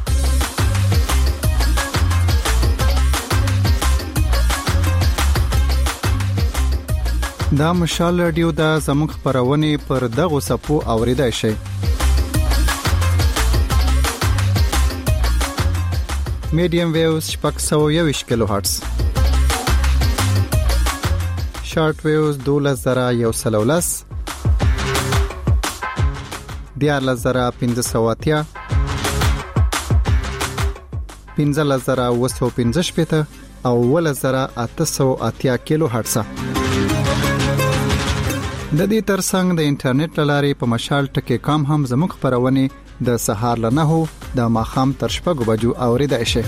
دا مشال رادیو دا زموږ خبرونه پر دغه صفو اوریدای شي میډیم ویوز شپږ سوه یوویشت کیلو هرتز شارټ ویوز دوولس زره یو سل ولس دیارلس زره پنځه سوه اتیا پنځلس زره اوه سوه پنځه شپېته او اوولس زره اته سوه اتیا کیلو هرتز. د دې ترڅنګ د انټرنیټ لارې په مشال ټکی کام هم زموږ خبرونه د سهار له نهو د ماخام تر شپږو بجو اوریدای شي.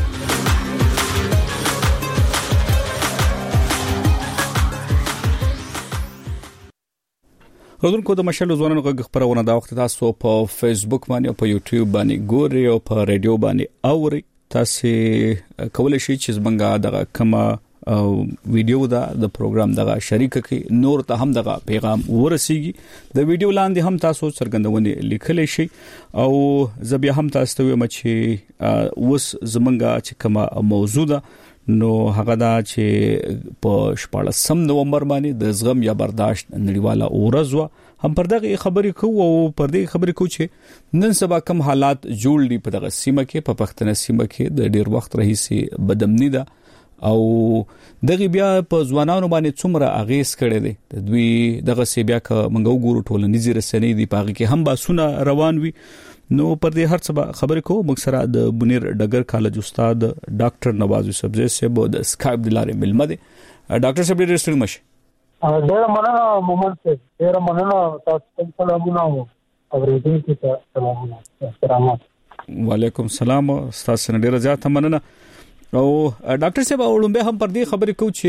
غوډونکو د مشال ځوانانو غږ خبرونه دا وخت تاسو په فیسبوک باندې او په یوټیوب باندې ګوري او په رادیو باندې اوري. تاسو کولای شئ چې زمونږه دغه کما ویډیو دا د پروګرام دغه شریک کړئ، نور ته هم دغه پیغام ورسیږي. د ویډیو لاندې هم تاسو څرګندونه لیکلی شئ او زه بیا هم تاسو ته وایم چې اوس زمونږه چې کما موضوع ده نو هغه دا چې په شپاړسم نومبر باندې د زغم یا برداشت نړیواله ورځ و هم پر دغه خبرې کوو او پر دغه خبرې کوو چې نن سبا کوم حالات جوړ دي په دغه سیمه کې په پښتنه سیمه کې د ډیر وخت راهیسي بدامنی ده او دغه بیا په ځوانانو باندې څومره اغیز کړي دي. دوی دغه سی بیا ک منګو ګورو ټولنیزي رسنۍ دي پاږي کې هم باسونه روان وي. نو پر دې هر څه خبرې کوو موږ سره د بنیر ډګر کالج استاد ډاکټر نواز یوسف زئی صاحب د اسکایپ د لارې ملمه دي. ډاکټر صاحب ډېر ستړي مشه. ډېر مننه مومن صاحب، ډېر مننه تاسو ته سلامونه اوریدونکو ته سلامونه احترامات. وعلیکم السلام، تاسو نه ډېر زیات مننه. او ډاکټر صاحب اولمبه هم پر دې خبرې کوو چې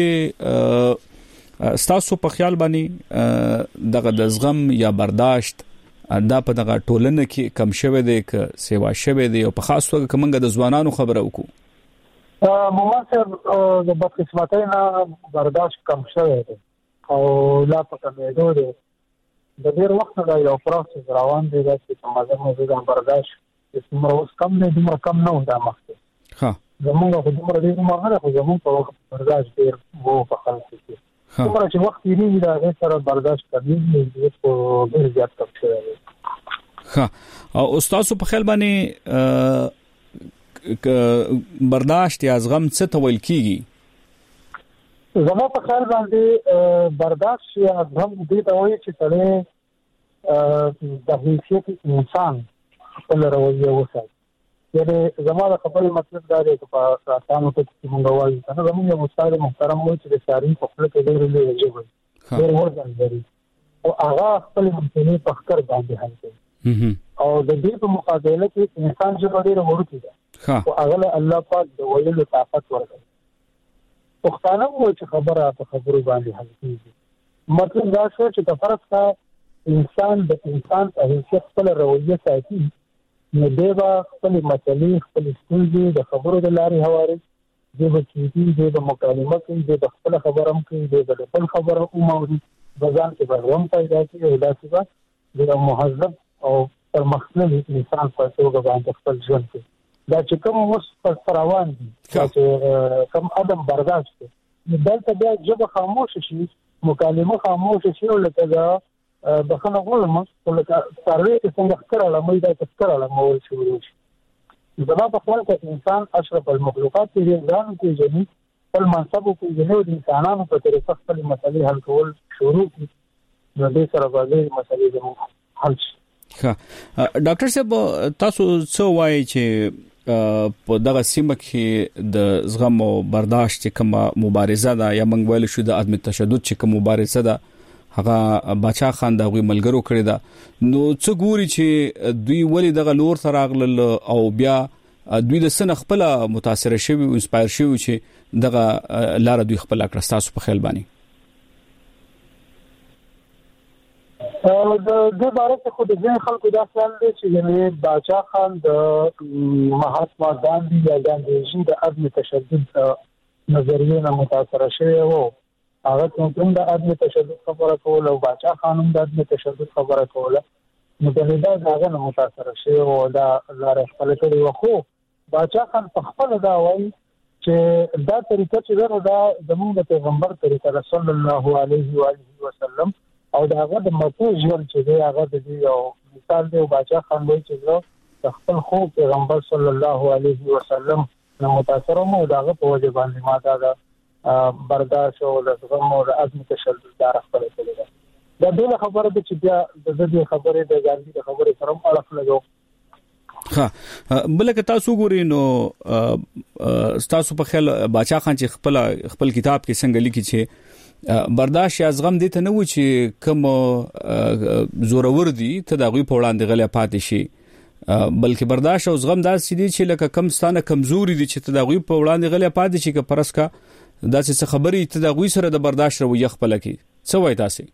تاسو په خیال باندې دغه د زغم یا برداشت دا په دغه ټولنه کې کم شوه دی ک سیوا شوه دی او په خاص توګه کومګه د ځوانانو خبره وکړو. مومن صاحب د بدقسمتۍ نه برداشت کم شوه دی او لا په کمېدو دی. د ډېر وخت نه یو پروسس روان دی چې په مازه مو د برداشت څومره اوس کم دی دومره کم نه و دا مخکې. ها زموږ خو دومره ډېر مهمه خو زموږ په وخت برداشت ډېر وو په خلکو کې. څومره چې وخت یې دا غیر سره برداشت کوي نو په ډېر زیات کم شوی دی. ها او استاد په خیال باندې برداشت یا زغم څه ته ویل کیږي؟ زما په خیال باندې برداشت یا زغم دې ته وایي چې سره د حیثیت انسان خپل رویه وساتي. یعنی زما د خبرې مطلب دا دی چې په تاسو ته چې موږ وایو کنه زموږ یو استاد محترم وایي چې د ساري په خپل کې ډېر لوی دی ډېر ورځ لري او هغه خپل مسلې په خطر باندې حل کوي او د دې په مقابله کې انسان چې ډېر ورته دی او هغه الله پاک د ویلو طاقت ورکړي. پښتانه وایي چې خبره په خبرو باندې حل کیږي. مطلب دا شو چې د فرض کا انسان د انسان په حیثیت خپل رویه ساتي نو دیوا خپل مسلې خپل ستونزې د خبرو د لارې هواري دی به کیږي دی به مکالمه کوي دی به خپل خبرم کوي دی به خپل خبره اوموري ځان کې به هم پیدا کوي او داسې به د مهذب او پرمختللي انسان په توګه باندې خپل ژوند کوي. دا چې کوم اوس پر روان دي چې کوم ادم برداشت کوي دلته بیا جبه خاموش شي مکالمه خاموش شي او لکه دا بخنه غوړم ولکه سروي څنګه ښکارله مې دا ښکارله مول شروع شي. زما په خیال کې انسان اشرف المخلوقات دی ځان کې جنې خپل منصب کې جنې د انسانانو په طریقه خپل مسلې حل کول شروع کړي نو دې سره به مسلې زموږ حل شي. ها ډاکټر صاحب تاسو څه وایي چې په دغه سیمه کې د زغم او برداشت کوم مبارزه ده یا موږ ویل شو د عدم تشدد چې کوم مبارزه ده هغه باچا خان دا غوي ملګرو کړی دا نو څه ګوري چې دوی ولې دغه لور سره غلل او بیا دوی د سن خپل متاثر شوی او انسپایر شوی چې دغه لار دوی خپل کړ تاسو په خیال باندې؟ د دې باره کې خو د ځین خلکو دا خیال دی چې یعنی باچا خان د مهاتما ګاندھی یا ګاندھی د عدم تشدد نظریې نه متاثر شوی وو. هغه څنګه د عدم تشدد خبره کوله او باچا خانم د عدم تشدد خبره کوله نو د دې دغه نه متاثر شوی او دا لار خپل کړی و. خو باچا خان په خپل دا وایي چې دا طریقه چې دا زموږ د پیغمبر طریقه رسول الله علیه و آله وسلم او دا هغه د مکه ژوند چې دی هغه د یو مثال دی. باچا خان وایي چې د خپل خو پیغمبر صلی الله علیه وسلم نو متاثر مو داغه په وجه باندې ما دا برداشت او د زغم او د عزم تشدد دار خپل کړی دا ډېر خبره ده چې بیا د دې خبرې د ګاندي د خبرې سره اړه لګو. ها بلکې تاسو ګورئ نو تاسو په خیال باچا خان چې خپل خپل کتاب کې څنګه لیکي چې برداشت یا زغم دې ته نه و چې کوم زورور دي ته د غوي په وړاندې غلې پاتې شي، بلکې برداشت او زغم دا سړي چې لکه کم ستانه کمزوري دي چې ته د غوي په وړاندې غلې پاتې شي که پرسکا دا څه خبرې ته د غوي سره د برداشت رویه خپل کی څه وای تاسو؟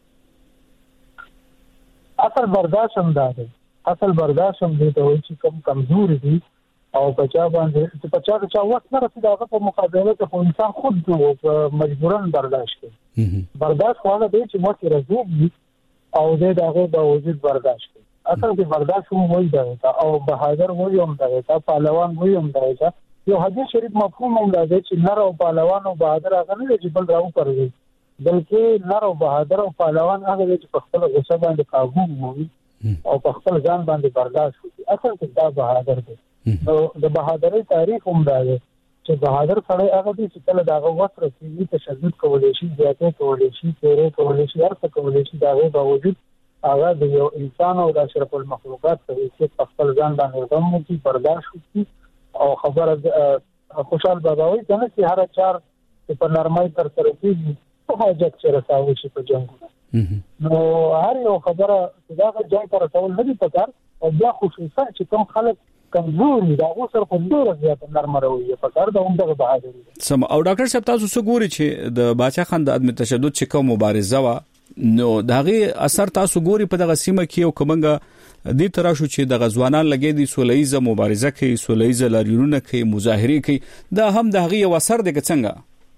اصل برداشت هم دا دی، اصل برداشت هم دی ته چې کم کمزوري دي او بچا باندې چې بچا چې وخت نه رسید هغه په مقابله کې انسان خود مجبورن برداشت کوي. برداشت خو هغه دی چې مخکې راځي او د هغه د وجود برداشت کوي. اصل کې برداشت هم وایي دا او بهادر وایي هم دا پهلوان وایي هم دا یو حدیث شریف مفهوم هم دا چې نر او پهلوان او بهادر هغه نه چې بل راو پرځي، بلکې نر او بهادر او پهلوان هغه چې په خپل غصه باندې قابو مومي او په خپل ځان باندې برداشت کوي. اصل کې دا بهادر دی. نو د بهادرۍ تعریف هم دا دی چې بهادر سره هغه دي چې کله داغه وخت رسیدي تشدد کولای شي، زیاته کولای شي، تیرې کولای شي، هر څه کولای شي، داغه باوجود هغه د یو انسان او د اشرف المخلوقات په حیثیت په خپل ځان باندې غم کوي، برداشت کوي او خبره خوشحال باباوي کنه چې هر چار په نرمۍ تر سره کیږي په حاجت چې رساوي شي په جنګ نو هر یو خبره دا ځای تر رسول نه دي پکار او بیا خصوصا چې کوم خلک کمزوري دا اوسر په ډیره زیات نرمه رویه پکار دا هم د بهادري سم. او ډاکټر صاحب تاسو څه ګوري چې د باچا خان د عدم تشدد چې کوم مبارزه وا نو دغه اثر تاسو ګوري په دغه سیمه کې او کومنګ دې تر شو چې د غزوانان لګې دي سولېزه مبارزه کوي، سولېزه لاریونه کوي، مظاهره کوي، دا هم دغه یو اثر دی څنګه؟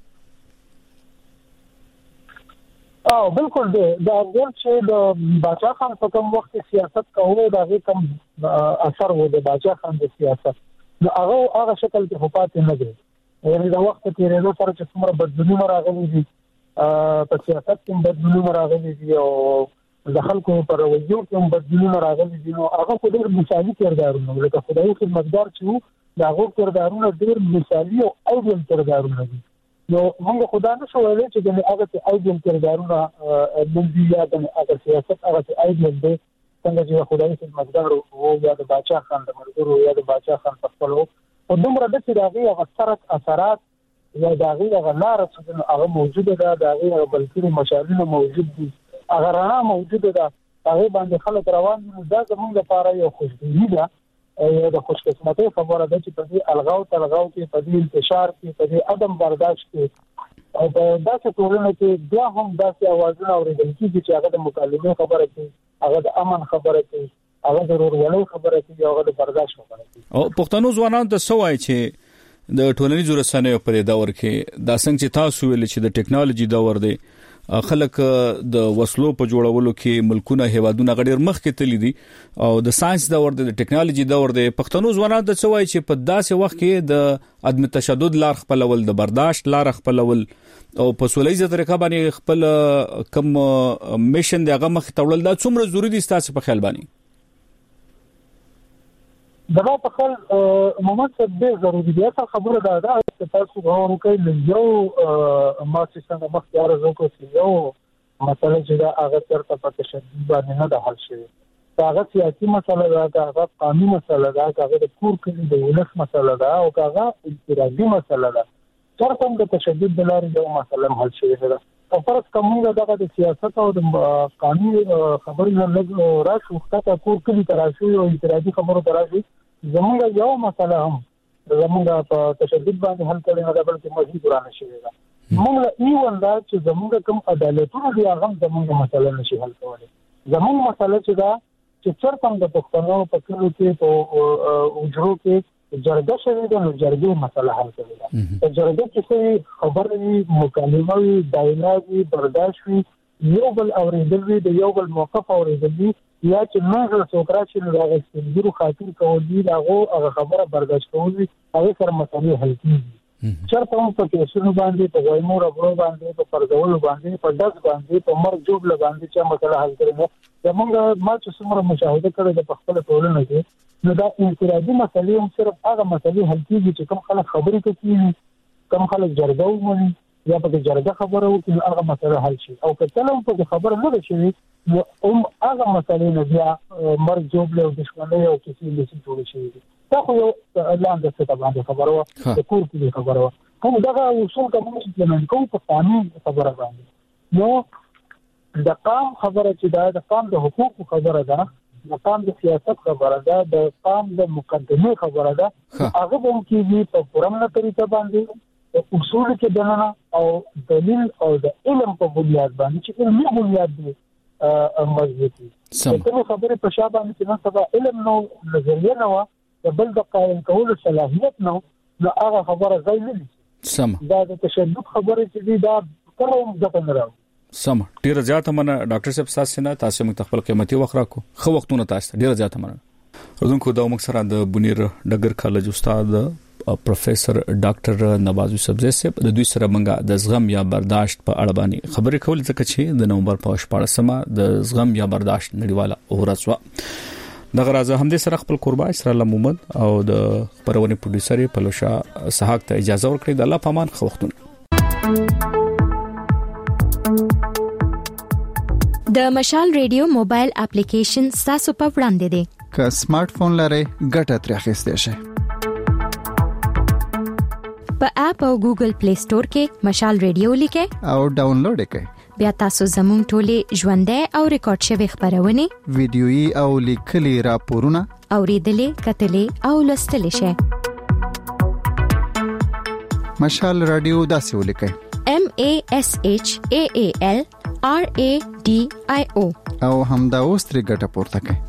او بالکل دی دا ګور چې د باچا خان په کوم وخت سیاست کوي دا کوم اثر و د باچا خان د سیاست نو هغه هغه شکل کې حکومت نه دی، یعنی دا وخت کې رېدو سره چې څومره بدلونونه راغلي دي په سیاست کې بدلونونه راغلي دي او د خلکو پر رویو کې بدلونونه راغلي دي نو هغه په ډېر مثالي کردارونه لکه خدای خدمتګار چې دا هغه کردارونه ډېر مثالي او ایډیل کردارونه دي. نو موږ خدای نه شو ویلای چې د هغه ته ایډیل کردارونه مونږ یا د هغه سیاست هغه ته ایډیل دی څنګه چې خدای خدمتګار وو یا د باچا خان د مرګرو یا د باچا خان په خپل او دومره د چې داغي هغه سرت اثرات یا داغي هغه لار چې هغه موجوده ده داغي هغه بلکې مشالونه موجود دي هغه رڼا موجوده ده هغه باندې خلک روان دي دا زموږ لپاره یو خوشبیني ده او د خوشقسمتۍ خبره ده چې په دې الغاو تلغاو کې په دې انتشار کې په دې عدم برداشت کې او په داسې ټولنه کې بیا هم داسې اوازونه اورېدل کېږي چې هغه د مکالمې خبره کوي، هغه د امن خبره کوي، هغه د ورورولۍ خبره کوي، هغه د برداشت خبره کوي. او پښتنو ځوانانو ته څه وایي چې د ټولنیزو رسنیو په دور کې دا څنګه چې تاسو ویل چې د ټیکنالوژي دور دی خلک د وسلو په جوړولو کې ملکونه هیوادونه غډیر مخ کې تللی دي او د ساينس دور دی د ټیکنالوژي دور دی پښتنو ځوانانو ته څه وایي چې په داسې وخت کې د عدم تشدد لار خپلول د برداشت لار خپلول او په سولېزه طریقه باندې خپل کم میشن دغه مخ تړل دا څومره ضروری دي تاسو په خیال باندې؟ دا په خپل عموما څه ډېر ضروري دي. اصل خبره دا ده چې تاسو غواړئ چې یو ما چې څنګه مخکې ارزو کوو چې یو مسله چې دا هغه ترته په تشدد باندې نه ده حل شوې، هغه سیاسي مسله ده، هغه قانوني مسله ده، هغه د کور کې د ولس مسله ده او هغه انفرادي مسله ده. ترته د تشدد د لارې یو مسله حل شوې ده. او فرض کومه دغه د سیاست او د قانوني خبرې نه لږ راشو خطه کور کې تراشي او انفرادي خبرو تراشي زمونږ یو مسله هم زمونږ په تشدد باندې حل کړي نه ده بلکې مزید ورانه شي ده. موږ یو وندا چې زمونږ کوم عدالتونه دي هغه زمونږ مسله نشي حل کولای. زمونږ مسله چې دا چې چرته د پښتنو په کلو کې په وجرو کې جرګه شوی ده نو جرګې مسله حل کوي. په جرګه کې خبرې مکالمه وي دایلاګي برداشت وي یو بل اوریدل وي د یو بل موقف اوریدل وي یا چې موږ څوکرا چې راغلي ستورو خاطر کول دي هغه خبره برداشت کول دي هغه سره مسلې حل کیږي. چرته هم په کیسونو باندې په وایمو رغړو باندې په پرځولو باندې په داس باندې په مرګ جوړ باندې چې مسله حل کړي زمونږ ما چې څومره مشاهده کړې د خپل ټولنه کې نو دا انفرادي مسلې هم صرف هغه مسلې حل کیږي چې کوم خلک خبرې کوي، کوم خلک جرګه ومني، یا په جرګه خبره وکړي هغه مسله حل شي او که څنګه په خبره نه شي نو هم هغه مسله نه بیا مرګ جوړ له دښمنۍ او کیسې لسی جوړ شي دا خو یو لاندې څه باندې خبره و د کور کې خبره و هم دا اصول کوم چې نه کوم په قانون خبره باندې نو د قام خبره چې دا د قام د حقوقو خبره ده د قام د سیاست خبره ده د قام د مقدمه خبره ده هغه هم کې په پرمنه طریقه باندې اصول کې دننه او دلیل او د علم په بنیاد باندې چې علمي بنیاد دی مضبوطی څنګه خبره په شابه باندې نه سبا علم نو نظریه نو د بل د قائم کولو صلاحیت نو نو هغه خبره ځای نه لري سم دا د تشدد خبره چې دی دا کوم ځکه نه راو سم ډیر زیاته منه ډاکټر صاحب تاسو نه تاسو موږ خپل قیمتي وخت راکو خو وختونه تاسو ډیر زیاته منه ورونکو دا موږ سره د بنیر ډګر کالج استاد پروفیسور ډاکټر نواز یوسف صاحب د دوی سره منګه د زغم یا برداشت په اړه باندې خبرې کول ځکه چې د نومبر په شپږمه د زغم یا برداشت نړیواله ورځ و د غرازه هم د سره خپل قربا اسرائیل محمد او د خبرونه پروډوسر پلوشا سحاق ته اجازه ورکړي د الله پامان خوښتون د مشال ریډیو موبایل اپلیکیشن تاسو په وړاندې دی که سمارټ فون لرئ ګټه ترې اخیستئ شئ په اپ او ګوګل پلی سٹور کې مشال ریډیو لیکئ او ډاونلوډ کړئ بیا تاسو زموږ ټولې ژوندۍ او ریکارډ شوی خبرونه ویډیويي او لیکلي راپورونه اوریدلې کتلې او لوستلې شئ مشال رادیو داسې ولیکئ M A S H A A L R A D I O او همدا اوس ترې ګټه پورته کړئ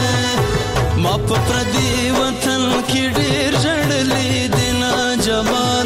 ما په پردي وطن کې ډېر ژړلې دي نه جمال